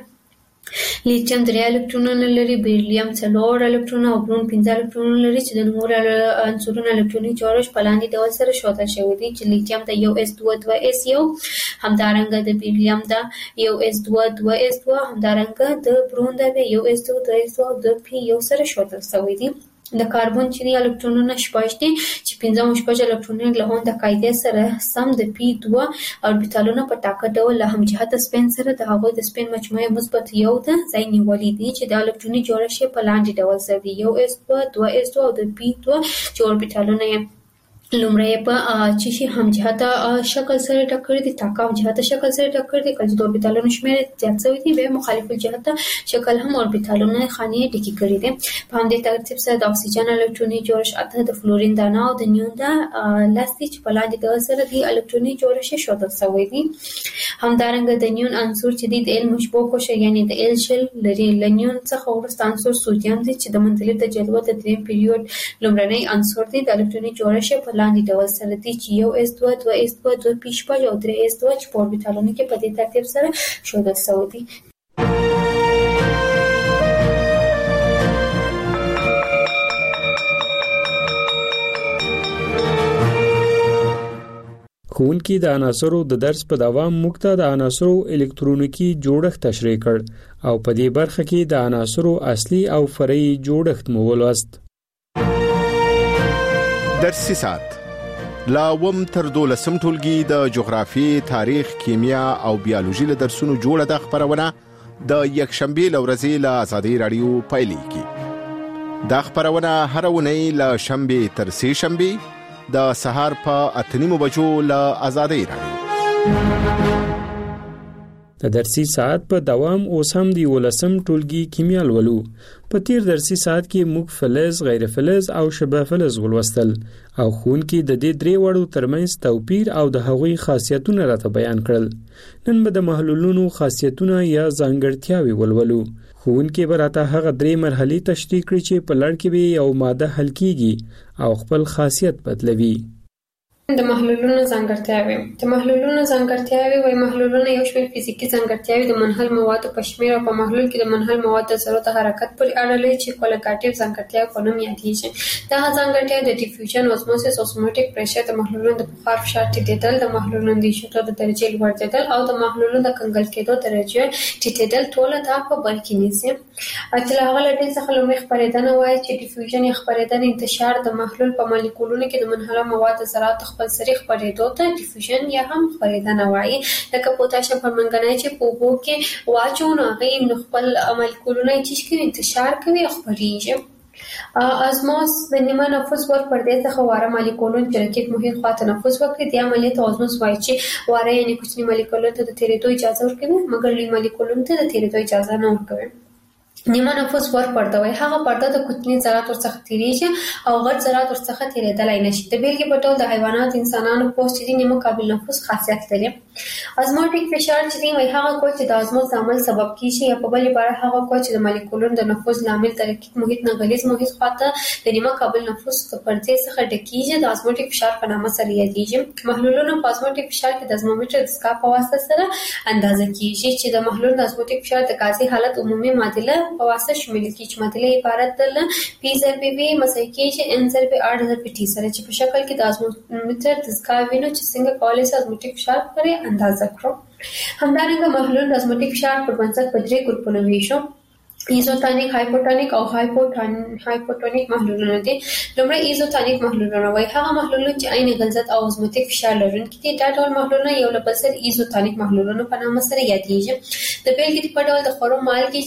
لیتیم درې الکترونونه لري، بیریلیم څلور الکترونونه او برون پنځه الکترونونه لري چې د نوموړو عنصرونو الکتروني جوړښت په لاندې ډول سره ښودل شوی دی چې لیتیم د یو اس دوه دوه اس یو، همدارنګه د بیریلیم د یو اس دوه دوه اس دوه، همدارنګه د برون د یو اس دوه دوه اس دوه او د پی یو سره ښودل شوی دی. د کاربن چې دی الکترونونه شپږ دي چې پنځه او شپږ الکترونونه له هغه د قاعدې سره سم د پی دوه اوربیتالونه په ټاکه ډول له همجهته سپین سره د هغوی د سپین مجموعه مثبت یو د ځای نیولې دي چې د الکتروني جوړښت په لاندې ډول سره دی یو اس دوه دوه اس دوه او د پی دوه چې اوربیتالونه یې لومړی په چې شي هم جهته شکل سره ټکر دي تاکاو جهته شکل سره ټکر دي کله د اوربیتالونو شمیر زیات شوی دی به مخالف جهته شکل هم اوربیتالونو خاني ډکی کړی دي په همدې ترتیب سره د اکسیجن الکتروني جوړښت اته د فلورین دانه او د نیون دا لاستي چې په لاندې د سره دی الکتروني جوړښت شودل شوی دی همدارنګه د نیون عنصر چې دی د ال مشبوه کوشه یعنی د ال شل لري لنیون څخه ورسته عنصر سودیم دی چې د منطلب د جدول د دریم پیریود لومړنی عنصر دی د الکتروني جوړښت په لاندې ډول سره دي چې یو اس دوه دوه اس دوه دوه پی شپږ او درې اس دوه چې په اوربیتالونو کې په دې ترتیب سره ښودل شوي دي. ښوونکي د عناصرو د درس په دوام موږ ته د عناصرو الکترونیکی جوړښت تشریح کړ او په دې برخه کې د عناصرو اصلي او فرعي جوړښت مو ولوست. درسي ساعت لاوم تر دولسم ټولګي د جغرافي، تاریخ، کیمیا او بیولوژي له درسونو جوړه د خبرونه د یکشنبه لورځي له آزادۍ رادیو پایلیږي. دا خبرونه هر ونی له شنبه تر سه شنبه د سهار په اتنیمو بجو له آزادۍ رادیو. د درسي ساعت په دوام اوس هم دی ولسم ټولګي کیمیا لولو. په تیر درسي ساعت کې موږ فلز، غیر فلز او شبه فلز ولوستل او ښوونکي د دې درې وړو ترمنځ توپیر او د هغوی خاصیتونه راته بیان کړل. نن به د محلولونو خاصیتونه یا ځانګړتیاوې ولولو. ښوونکي به راته هغه درې مرحلې تشریح کړي چې په لړ کې به یو ماده حل کیږي او خپل خاصیت بدلوي. د محلولونو ځانګړتیاوې د محلولونو ځانګړتیاوې وایي محلولونه یو شمېر فزیکي ځانګړتیاوې د منحل موادو په شمېر او په محلول کې د منحل موادو ذرو د حرکت پورې اړه لري چې کوالټیټیو ځانګړتیاوې په نوم یادېږي. دغه ځانګړتیاوې د ډیفیوژن، اوزموسیس، اوسموټیک پریشر، د محلولونو د بخار فشار ټیټېدل، د محلولونو د ایشوټو د درجې لوړېدل او د محلولونو د کنګل کېدو درجه ټیټېدل ټول دا په بر کې نیسي. چې له هغه له ډلې څخه لومړی خپرېدنه وایي چې ډیفیوژن یا خپرېدنه انتشار د محلول په مالیکولونو کې د منحله موادو ذرات خپل سری خپرېدو ته ډیفیوژن یا هم خپرېدنه وایي. لکه پوتاشیم پرمنګنایټ چې په اوبو کې واچو نو هغې نو خپل مالیکولونه یې چیش کوي انتشار کوي او خپرېږي. ازموس د نیمه نفوس ور پردې څخه واره مالیکولون چې رقیب محیط خواته نفوس وکړي دې عملیې ته ازموس وایي چې واره یعنې کوچني مالیکولونو ته د تېرېدو اجازه ورکوي مګر لوی مالیکولونو ته د تېرېدو اجازه نه ورکوي. نیمه نفوس ور پرده وایي هغه پرده د کوچني ذرات ورڅخه تېرېږي او غټ ذرات ورڅخه تېرېدلی نشي. د بېلګې په ډول د حیوانات، انسانانو پوست چې دی نیمه قابل نفوس خاصیت لري. ازموټیک فشار چې دی وایي هغه قوه چې د ازموس د عمل سبب کېږي یا په بل عبارت هغه قوه چې د مالیکولونو د نفوذ لامل د رقیق محیط نه غلیظ محیط خواته د نیمه قابل نفوس د پردې څخه ډکېږي د ازموټیک فشار په نامه سره یادېږي. محلولونه په ازموټیک فشار کې د ازمومیټر د سکاپ په واسطه سره اندازه کېږي چې د محلول د ازموټیک فشار د غازي حالت عمومي معادله په واسطه شامل کیږي چې معادله عبارت ده پی ضرب وی مساوي کېږي ان ضرب ار ضرب ټي سره چې په شکل کې د ازمومیټر د سکاپ وینو چې څنګه کولای شي ازموټیک فشار پرې اندازه کړو. همدارنګه محلول د ازموټیک فشار پر بنسټ په درې ګروپونو ویشو. ایزوتونیک، هایپوټونیک او هایپوټونیک محلولونه دي. لومړی ایزوتونیک محلولونه وایي هغه محلولونه چې عین غلظت او ازموټیک فشار لرونکي دي. دا ډول محلولونه یو له بل سره ایزوتونیک محلولونه په نامه سره یادېږي. د بېلګې په ډول د خوړو مالګې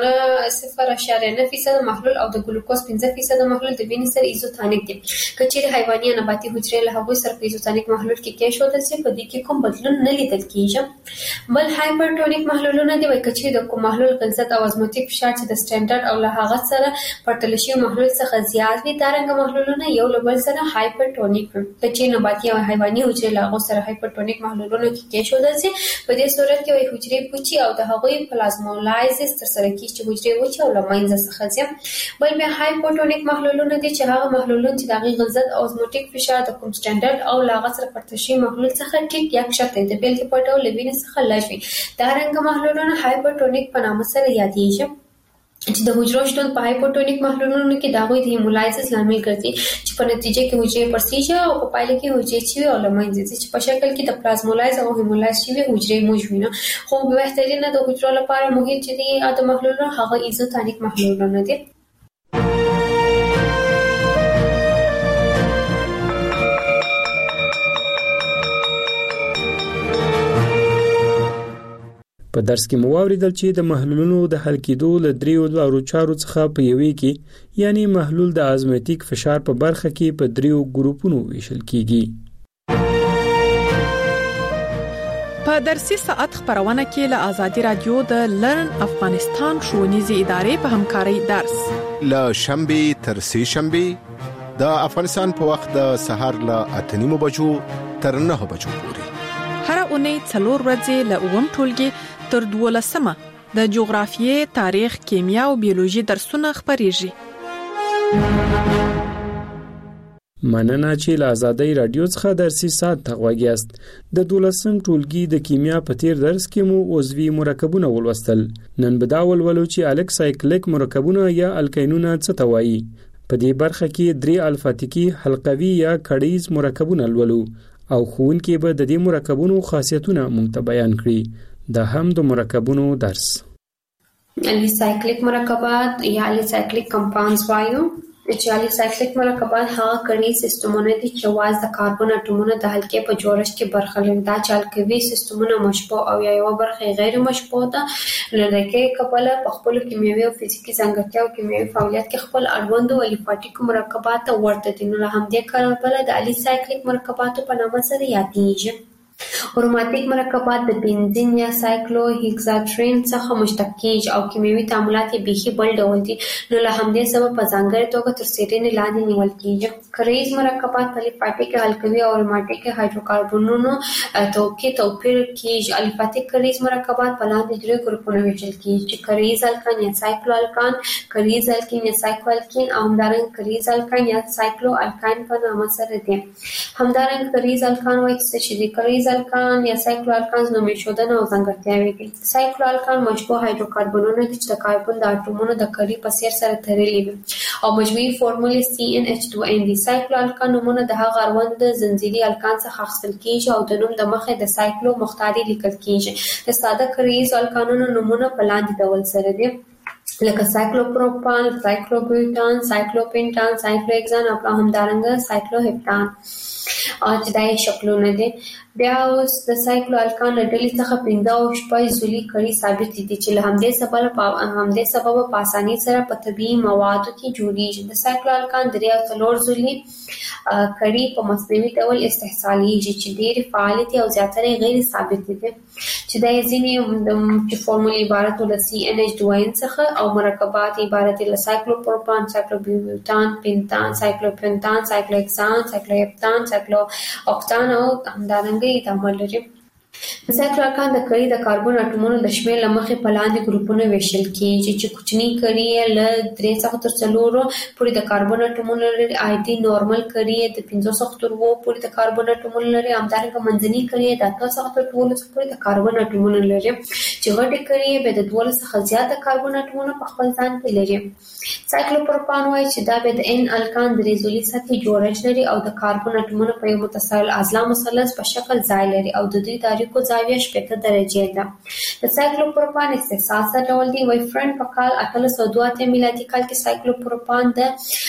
چې صفر اعشاریه نه فیصد محلول او د ګلوکوز پنځه فیصد محلول د وینې سره ایزوتونیک دي. که چیرې حیواني یا نباتي حجرې له هغوی سره په ایزوتونیک محلول کې کېښودل شي په دې کې کوم بدلون نه لیدل کېږي. بل هایپرټونیک محلولونه دي وایي که چیرې د کوم محلول غلظت او ازموټیک فشار چې د سټانډرډ او له هغه سره پرتله شوي محلول څخه زیات وي دا رنګه محلولونه یو له بل سره هایپرټونیک وي. که چیرې نباتي او حیواني حجرې له هغو سره هایپرټونیک محلولونو کې کېښودل شي په دې صورت کې وایي حجرې پوچي او د هغوی پلازمولایزس ترسره کېږي چې حجرې وچې او له منځه څخه ځي. بل بیا هایپوټونیک محلولونه دي چې هغه محلولونه چې د هغې غلظت او ازموټیک فشار د کوم سټانډرډ او له هغه سره پرتله شوي محلول څخه ټیټ یا کښته د بېلګې په ډول له وینې څخه لږ وي. دا رنګه محلولونه هایپرټونیک په نامه سره یادېږي چې د حجرو شتون په هایپوټونیک محلولونو کې د هغوی د هیمولایسس لامل ګرځي چې په نتیجه کې حجرې پرسیږي او په پایله کې حجرې چوي او له منځه ځي چې په شکل کې د پلازمولایز او هیمولایز شوي حجرې موږ وینو. خو بهترینه د حجرو لپاره محیط چې دی د محلولونو هغه ایزوتونیک محلولونه دي. په درس کې مو واوریدل چې د محلولونو د حل کېدو له دریو لارو چارو څخه په یوې کې یعنی محلول د ازمیتیک فشار په برخه کې په دریو ګروپونو ویشل کیږي. په درسي ساعت خبرونه کې له آزادي رادیو د لرن افغانستان ښوونیزې ادارې په همکارۍ درس له شنبه تر سه شنبه د افغانستان په وخت د سهار له اته نیمو بجو تر نه بجو پورې هر اونۍ څلور ورځې له اووم ټولګي تر دولسمه د جغرافیې، تاریخ، کیمیا او بیولوژي درسونه خبريږي. مننه چې له آزادۍ رادیو څخه درسي ساعت ته غوږیاست. د دولسم ټولګي د کیمیا په تیر درس کې مو عضوي مرکبونه ولوستل. نن به دا ولولو چې الکسایکلیک مرکبونه یا الکینونه څه ته وایي. په دې برخه کې درې الفاتیکي حلقوي یا کړیز مرکبونه لولو او ښوونکي به د دې مرکبونو خاصیتونه مونږ ته بیان کړي. دا هم د مرکبونو درس. الکسایکلیک مرکبات یا الکسایکلیک کمپاونډز وایو. چې الکسایکلیک مرکبات هغه کړي سیستمونه دي چې واز د کاربن اټومونو د حلقې په جوړښت کې برخه لري. دا چې الکوي سیستمونه مشبوع او یا یو برخه غیر مشبوع ده لکه کبله په خپل کیمیاوي او فزیکي ځانګړتیاو کیمیاوي فعالیت کې خپل اړوند او الفاتیک مرکبات ورته دي. نو هم دې کاربله د الکسایکلیک مرکباتو په نامه سره یادېږي. اروماتیک مرکبات د بنزین یا سایکلو هیکساټرین څخه مشتق کیږي او کیمیاوي تعاملات یې بيخي بل ډول دي. نو له همدې سبب په ځانګړې توګه تر څېړنې لاندې نیول کیږي. کریز مرکبات په الفاتیک الکوي او اروماتیک هایدروکاربنونو توکي توپیر کیږي. الفاتیک کریز مرکبات په لاندې درې ګروپونو ویشل کیږي. کریز الکان یا سایکلو الکان، کریز الکین یا سایکلو الکین او همدارنګه کریز الکان یا سایکلو الکان په نامه سره دي. همدارنګه کریز الکان وایي چې د کریز الکان یا سایکلو الکانز نومې شودنه او ځانګړتیاوې دي. سایکلو الکان مشبوع هایدروکاربنونه دي چې د کاربن د اټومونو د کړي په څیر سره تړلي وي او مجموعي فورمولې سی ان ایچ ټو ان دي. سایکلو الکان نومونه د هغه اړوند د زنجیري الکان څخه اخیستل کیږي او د نوم د مخې د سایکلو مختاري لیکل کیږي. د ساده کریز الکانونو نومونه په لاندې ډول سره دي لکه سایکلوپروپان، سایکلوبیوټان، سایکلوپینټان، سایکلوهکسان او همدارنګه سایکلوهپټان او چې دا یې شکلونه دي. بیا اوس د سایکلو الکان له ډلې څخه پنځه او شپږ ضلعي کړي ثابت دي چې له همدې سبب همدې سبب په اسانۍ سره په طبیعي موادو کې جوړیږي. د سایکلو الکان درې او څلور ضلعي کړي په مصنوعي ډول استحصالیږي چې ډېرې فعالې دي او زیاتره غیر ثابت دي چې دا ځینې چې فورمول عبارت له سی ان ایچ ټو ان څخه او مرکبات عبارت له سایکلوپروپان، سایکلوبیوټان، پینتان، سایکلوپینتان، سایکلوهکسان، سایکلوهپتان، سایکلوهوکټان او همدارنګه تعامل لري. د سایکلو الکان د کړي د کاربن اټومونو د شمېر له مخې په لاندې ګروپونو ویشل کیږي چې کوچني کړي له درې څخه تر څلورو پورې د کاربن اټومونو لري. عادي نورمال کړي د پنځو څخه تر اووه پورې د کاربن اټومونو لري. همدارنګه منځني کړي د اته څخه تر دولس پورې د کاربن اټومونو لري چې غټي کړي به د دولس څخه زیات د کاربن اټومونو په خپل ځان کې لري. سایکلوپروپان وایي چې دا به د ان الکان درې ضلعي سطحي جوړښت لري او د کاربن اټومونو په یو متصل اضلاع مثلث په شکل ځای لري او د دوی تاریخو زاویه شپږ درجه ده. د سایکلوپروپان استحصال څه ډول دی؟ وای فرند په کال اتلس سوه دوه اتیا میلادي کال کې سایکلوپروپان د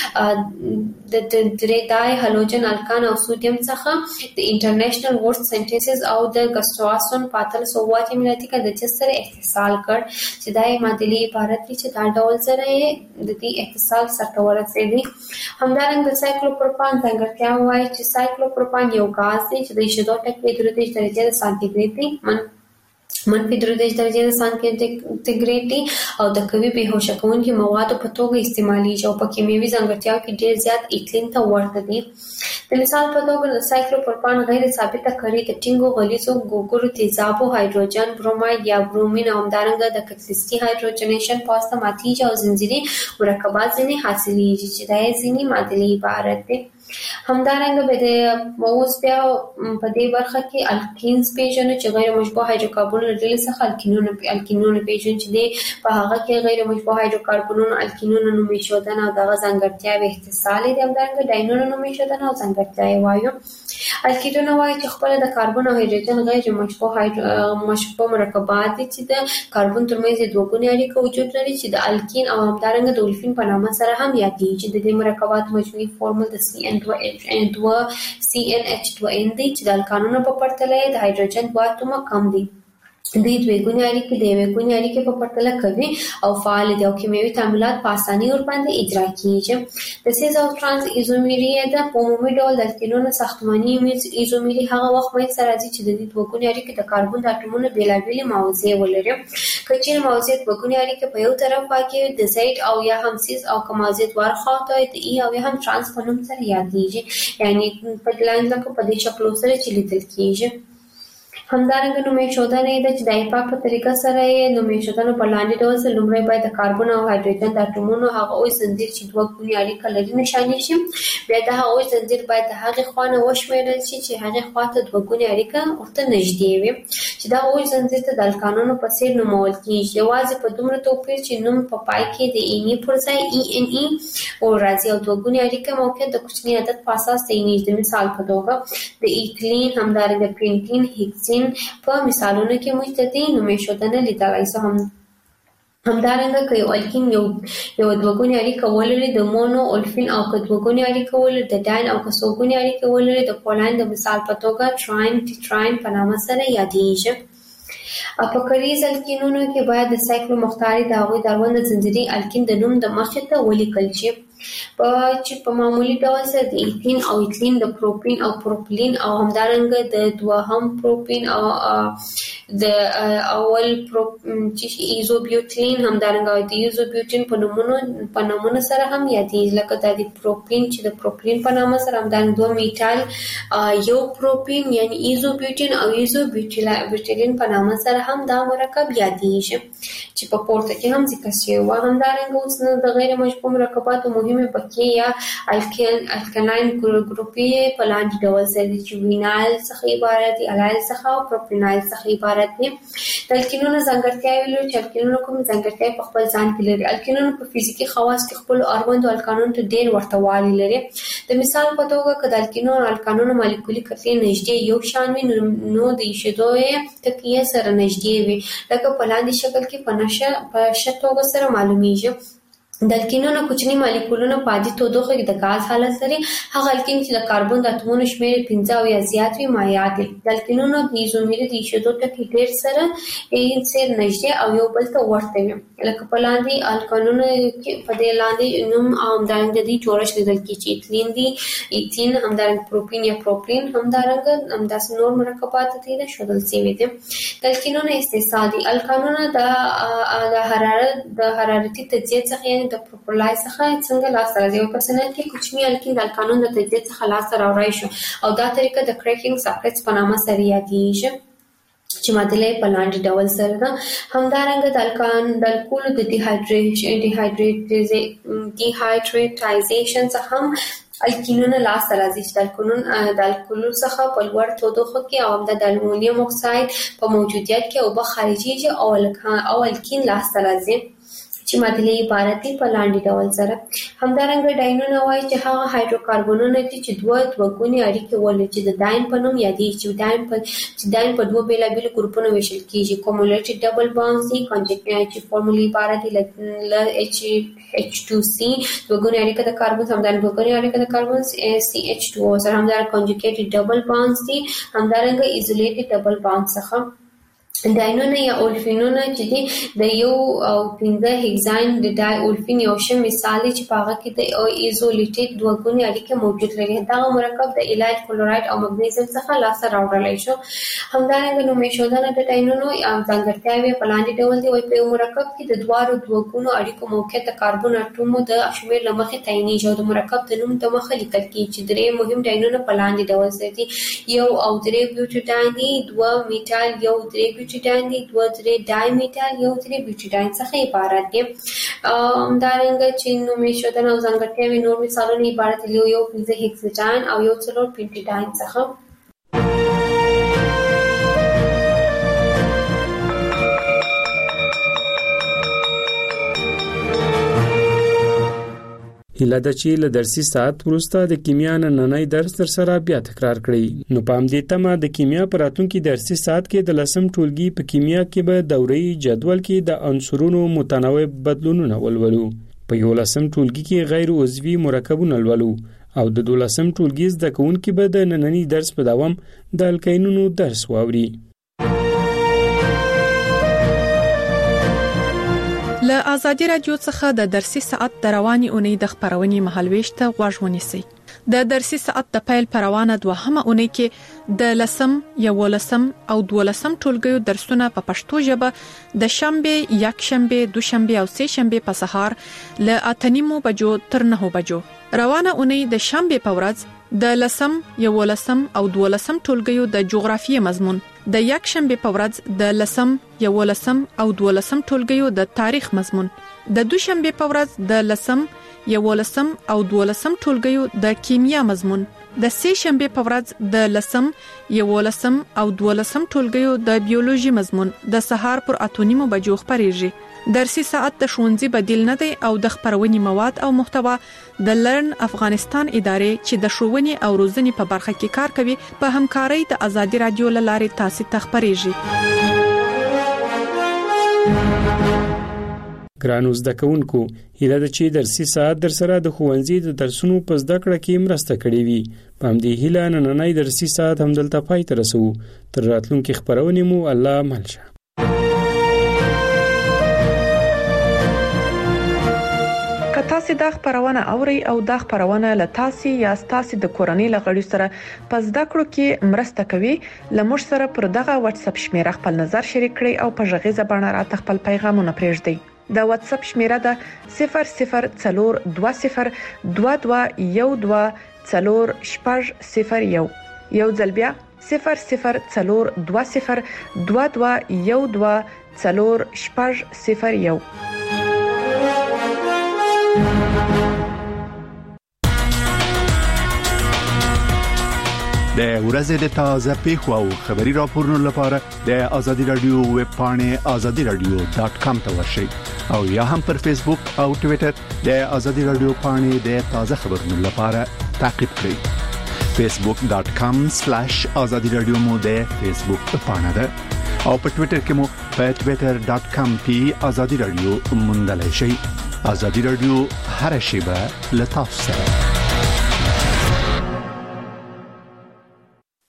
د درې دای هالوجن الکان او سودیم څخه د انټرنیشنل ورست سنټیسز او د ګسټواسون په اتلس سوه اووه اتیا میلادي کال د چ سره احتصال کړ چې دای معادلې عبارت دي چې دا ډول سره د دې احتصال سره ورسېږي. همدارنګه د سایکلوپروپان ځانګړتیا وایي چې سایکلوپروپان یو غاز دی چې د شیدو ټکي درې درجه سانتیګریډ دی من منفي درې درجه سانتیګریډ دی او د قوي بېهوشه کوونکي موادو په توګه استعمالېږي او په کیمیاوي ځانګړتیاو کې ډېر زیات ایتلین ته ورته دي. د مثال په توګه د سایکلوپروپان غیر ثابته کړي د ټینګو غلیظو ګوګړو تیزابو هایدروجن بروماید یا برومین او همدارنګه د کتلیستي هایدروجنیشن په واسطه ماتیږي او زنجیري مرکبات ځینې حاصلېږي چې دا یې ځینې معادلې عبارت دي. همدارنګه به د اوس بیا په دې برخه کې الکینز پیژنو چې غیر مشبوع هایدروکاربن له ډلې څخه الکینونه الکینونه پیژنو چې په هغه کې غیر مشبوع هایدروکاربنونو الکینونه نوم ایښودنه او دغه ځانګړتیاوې اتصال دي. همدارنګه ډاینونه نوم ایښودنه او ځانګړتیاوې وایو. الکینونه وایي چې خپل د کاربن او هایدروجن غیر مشبوع مشبوع مرکبات دي چې د کاربن ترمنځ دوه ګونې اړیکه وجود لري چې د الکین او همدارنګه د اولفین په نامه سره هم یادېږي. د دې مرکبات مجموعي فورمول د سی ان دوه سی ان ایچ ټو ان دی چې د الکانونو په پرتله د هایدروجن دوه اتومه کم دي د دوی ګونی اړیکې د یوې ګونی اړیکې په پرتله کوي او فعال دي او کیمیاوي تعاملات په اسانۍ ور باندې اجرا کیږي. د سیز او ترانس ایزومری د په عمومي ډول د الکینونو ساختماني ایزومری هغه وخت مې سره راځي چې د دې دوه ګونی اړیکې د کاربن د اټومونو بیلابېلې موضوع ولري. کچې موضوع د ګونی اړیکې په یو طرف واقع د زید او یا هم سیز او کومازید ورخواته د ای او یا هم ترانس په نوم سره یادېږي، یعنی په لاین لکه په دې شکل سره چې لیدل کیږي. همدارنګه نومېښودنه د چې د ایپاک په طریقه سره یې نومېښودنه په لاندې ډول سره لومړی باید د کاربن او هایدروجن د اټومونو هغه اوس زنجیر چې دوه ګونی اړیکه لري نشانې شي، بیا د هغه اوس زنجیر باید د هغې خوا نه وشمېرل شي چې هغې خوا ته دوه ګونی اړیکه ورته نږدې وي، چې دا اوس زنجیر ته د الکانونو په څېر نومول کېږي، یوازې په دومره توپیر چې نوم په پای کې د ایني پر ځای ای ان ای او راځي او دوه ګونی اړیکه موقعیت د کوچني عدد په اساس تعینېږي. د مثال په توګه د ایتلین، همدارنګه پینټین، هیکسین په مثالونو کې موږ د دې نومېښودنه لیدلای شو. هم همدارنګه که یو الکین یو یو دوه ګونی اړیکه ولري د مونو اولفین او که دوه ګونی اړیکه ولري د ډاین او که څو ګونی اړیکه ولري د پولین د مثال په توګه تراین ټیټراین په نامه سره یادېږي. په کریز الکینونو کې باید د سایکلو مختاري د هغوی د اړوند زنجیري الکین د نوم د مخې ته ولیکل شي، په چې په معمولی ډول سره د ایتین او ایتلین د پروپین او پروپلین او همدارنګه د دوهم پروپین او د اول پروپ چې ایزوبیوټلین همدارنګه د ایزوبیوټین په نومونو په نومونو سره هم یادېږي، لکه د پروپین چې د پروپلین په نامه سره همدارنګه دوه میټال یو پروپین یعنی ایزوبیوټین او ایزوبیوټیلین په نامه سره هم دا مرکب یادېږي چې په پورته کې هم ذکر شوی و. همدارنګه اوس د غیر مشبوع مرکباتو مهمه بقیه یا الکلاین ګروپي په لاندې ډول سره دي چې وینایل څخه عبارت دي، الایل څخه او پروپینایل څخه عبارت دي. د الکینونو ځانګړتیاوې لري چې الکینونو کوم ځانګړتیاوې په خپل ځان کې لري. الکینونو په فزیکي خواص کې خپل اړوندو الکانونو ته ډېر ورته والی لري. د مثال په توګه که د الکینونو الکانونو مالیکولي کتلې نږدې یو شان وي نو د ایشېدو یې تکیه سره نږدې وي، لکه په لاندې شکل کې په نشه په ښه توګه سره معلومیږي. د الکینونو کوچني مالیکولونه په عادي تودوخه کې د غاز حالت لري. هغه الکین چې د کاربن د اتومونو شمېر پنځه او یا زیات وي مایع دي. د الکینونو د ایزومري د ایشېدو ټکي ډېر سره یې سره نږدې او یو بل ته ورته وي، لکه په لاندې الکانونو کې په دې لاندې نوم او همدارنګه د جوړښت لیدل کېږي چې ایتلین دي، ایتین، همدارنګه پروپین یا پروپلین، همدارنګه همداسې نور مرکبات دي د ښودل شوي دي. د الکینونو استحصال دي. الکانونه د حرارت د حرارتي تجزیې څخه یعنې د پروپلای څخه څنګه لاسته راځي. په پرسنل کې کوچني الکین د الکانون د تجزیې څخه لاسته راوړی شو او دا طریقه د کریکینګ ساکټس په نامه سره یادېږي چې معادله په لاندې ډول سره ده. همدارنګه د الکان د الکولو د ډیهایډریشن ډیهایډریټایزیشن څخه هم الکینونه لاسته راځي چې د الکولون د الکولو څخه په لوړ تودوخه کې او د المونیم اکساید په موجودیت کې اوبه خارجيږي او او الکین لاسته راځي چې معادله عبارت دي په لاندې ډول سره. همدارنګه ډاینونه وایي چې هغه هایدروکاربنونه دي چې دوه دوه ګونی اړیکې ولري چې د ډاین په نوم یادېږي، چې ډاین په چې ډاین په دوه بیلابېلو ګروپونو ویشل کېږي. کومولیټډ ډبل بانډز دي کنجکټ چې فارمولي عبارت دي ل اچ اچ ټو سی دوه ګونی اړیکه د کاربن همدارنګه دوه ګونی اړیکه د کاربن سی اچ ټو او سره همدارنګه کنجکټ ډبل بانډز دي همدارنګه ایزولیټډ ډبل بانډ څخه. ډاینونه یا اولفینونه چې دي د یو او پنځه هیګزاین د ډای اولفین یو شه مثال دی چې په هغه کې د ایزولیټډ دوه ګونی اړیکه موجود لري. دا مرکب د الایل کلورایډ او مګنیزیم څخه لاسته راوړل شو. همدارنګه نومېښودنه د ډاینونو یا ځانګړتیاوې په لاندې ډول دي. وایي په یو مرکب کې د دوارو دوه ګونو اړیکو موقعیت د کاربن اټومو د شمېر له مخې تعینېږي او د مرکب د نوم د مخه لیکل کېږي چې درې مهم ډاینونه په لاندې ډول سره دي. یو او درې بیوټیډاین دي، دوه میټال یو درې بیوټیډاین دي، دوه درې ډای میټال یو درې بیوټیډاین څخه عبارت دي. همدارنګه چې نومېښودنه او ځانګړتیاوې نور مثالونه عبارت دي یو پنځه هیکساډاین او یو څلور پینټیډاین څخه. هیله ده چې له درسي ساعت وروسته د کیمیا نننی درس در سره بیا تکرار کړئ. نو په همدې تمه د کیمیا په راتلونکي درسي ساعت کې د لسم ټولګي په کیمیا کې به دوري جدول کې د عنصرونو متنوع بدلونونه ولولو. په یولسم ټولګي کې غیر عضوي مرکبونه ولولو او د دولسم ټولګي زده کوونکي به د نننی درس په دوام د الکینونو درس واوري. له ازادي رادیو څخه د درسي ساعت د رواني اونۍ د خبرونې مهالويش ته غوږ ونیسئ. د درسي ساعت د پیل پروانه دوهمه اونۍ کې د لسم، یولسم او دولسم ټولګیو درسونه په پښتو ژبه د شنبه، یک شنبه، دوشنبه او سه شنبه په سهار له اتنیمو بجو تر نهو بجو. روانه اونۍ د شنبه په ورځ د لسم، یولسم او دولسم ټولګیو د جغرافیې مضمون، د یک شنبه په ورځ د لسم، یولسم او دولسم ټولګیو د تاریخ مضمون، د دوشنبه په ورځ د لسم، یولسم او دولسم ټولګیو د کیمیا مضمون، د سه شنبه په ورځ د لسم، یولسم او دولسم ټولګیو د بیولوژي مضمون د سهار پر اتونیمو بجو خبريږي. درسي ساعت د ښوونځي بدیل نه دی او د خبرونې مواد او محتوا د لرن افغانستان ادارې چې د ښوونې او روزنې په برخه کې کار کوي په همکارۍ د ازادي رادیو لارې تاسو ته خبريږي. ګرانو زده کوونکو، هیله ده چې درسي ساعت در سره د ښوونځي د درسونو په زده کړه کې مرسته کړې وي. په همدې هیله نننۍ درسي ساعت همدلته پای ته رسوو. تر راتلونکي خبرونې مو الله مل شه. تاسو د خبرونه اوري او د خبرونه له تاسو یا تاسو د کورنۍ لغړی سره پس د کړو کې مرسته کوي. لمر سره پر دغه واتس اپ شمیره خپل نظر شریک کړئ او په ژغې زبانه راته خپل پیغامونه پرېږدئ. د واتس اپ شمیره ده صفر صفر څلور دوه صفر دوه دوه یو دوه څلور شپږ صفر یو. یو ځل بیا صفر صفر څلور دوه صفر دوه دوه یو دوه څلور شپږ صفر یو. د ورځې د تازه پیښو او خبري راپورونو لپاره د ازادي رادیو ویب پاڼه ازادي رادیو ډاټ کام ته ورشئ او یا هم پر فیسبوک او ټوئیټر د ازادي رادیو پاڼه د تازه خبرونو لپاره تعقیب کړئ. فیسبوک ډاټ کام سلیش ازادي رادیو مو د فیسبوک پاڼه ده او په ټوئیټر کې مو په ټوئیټر ډاټ کام پی ازادي رادیو موندلای شئ. ازادي رادیو هر شی به لطف سره.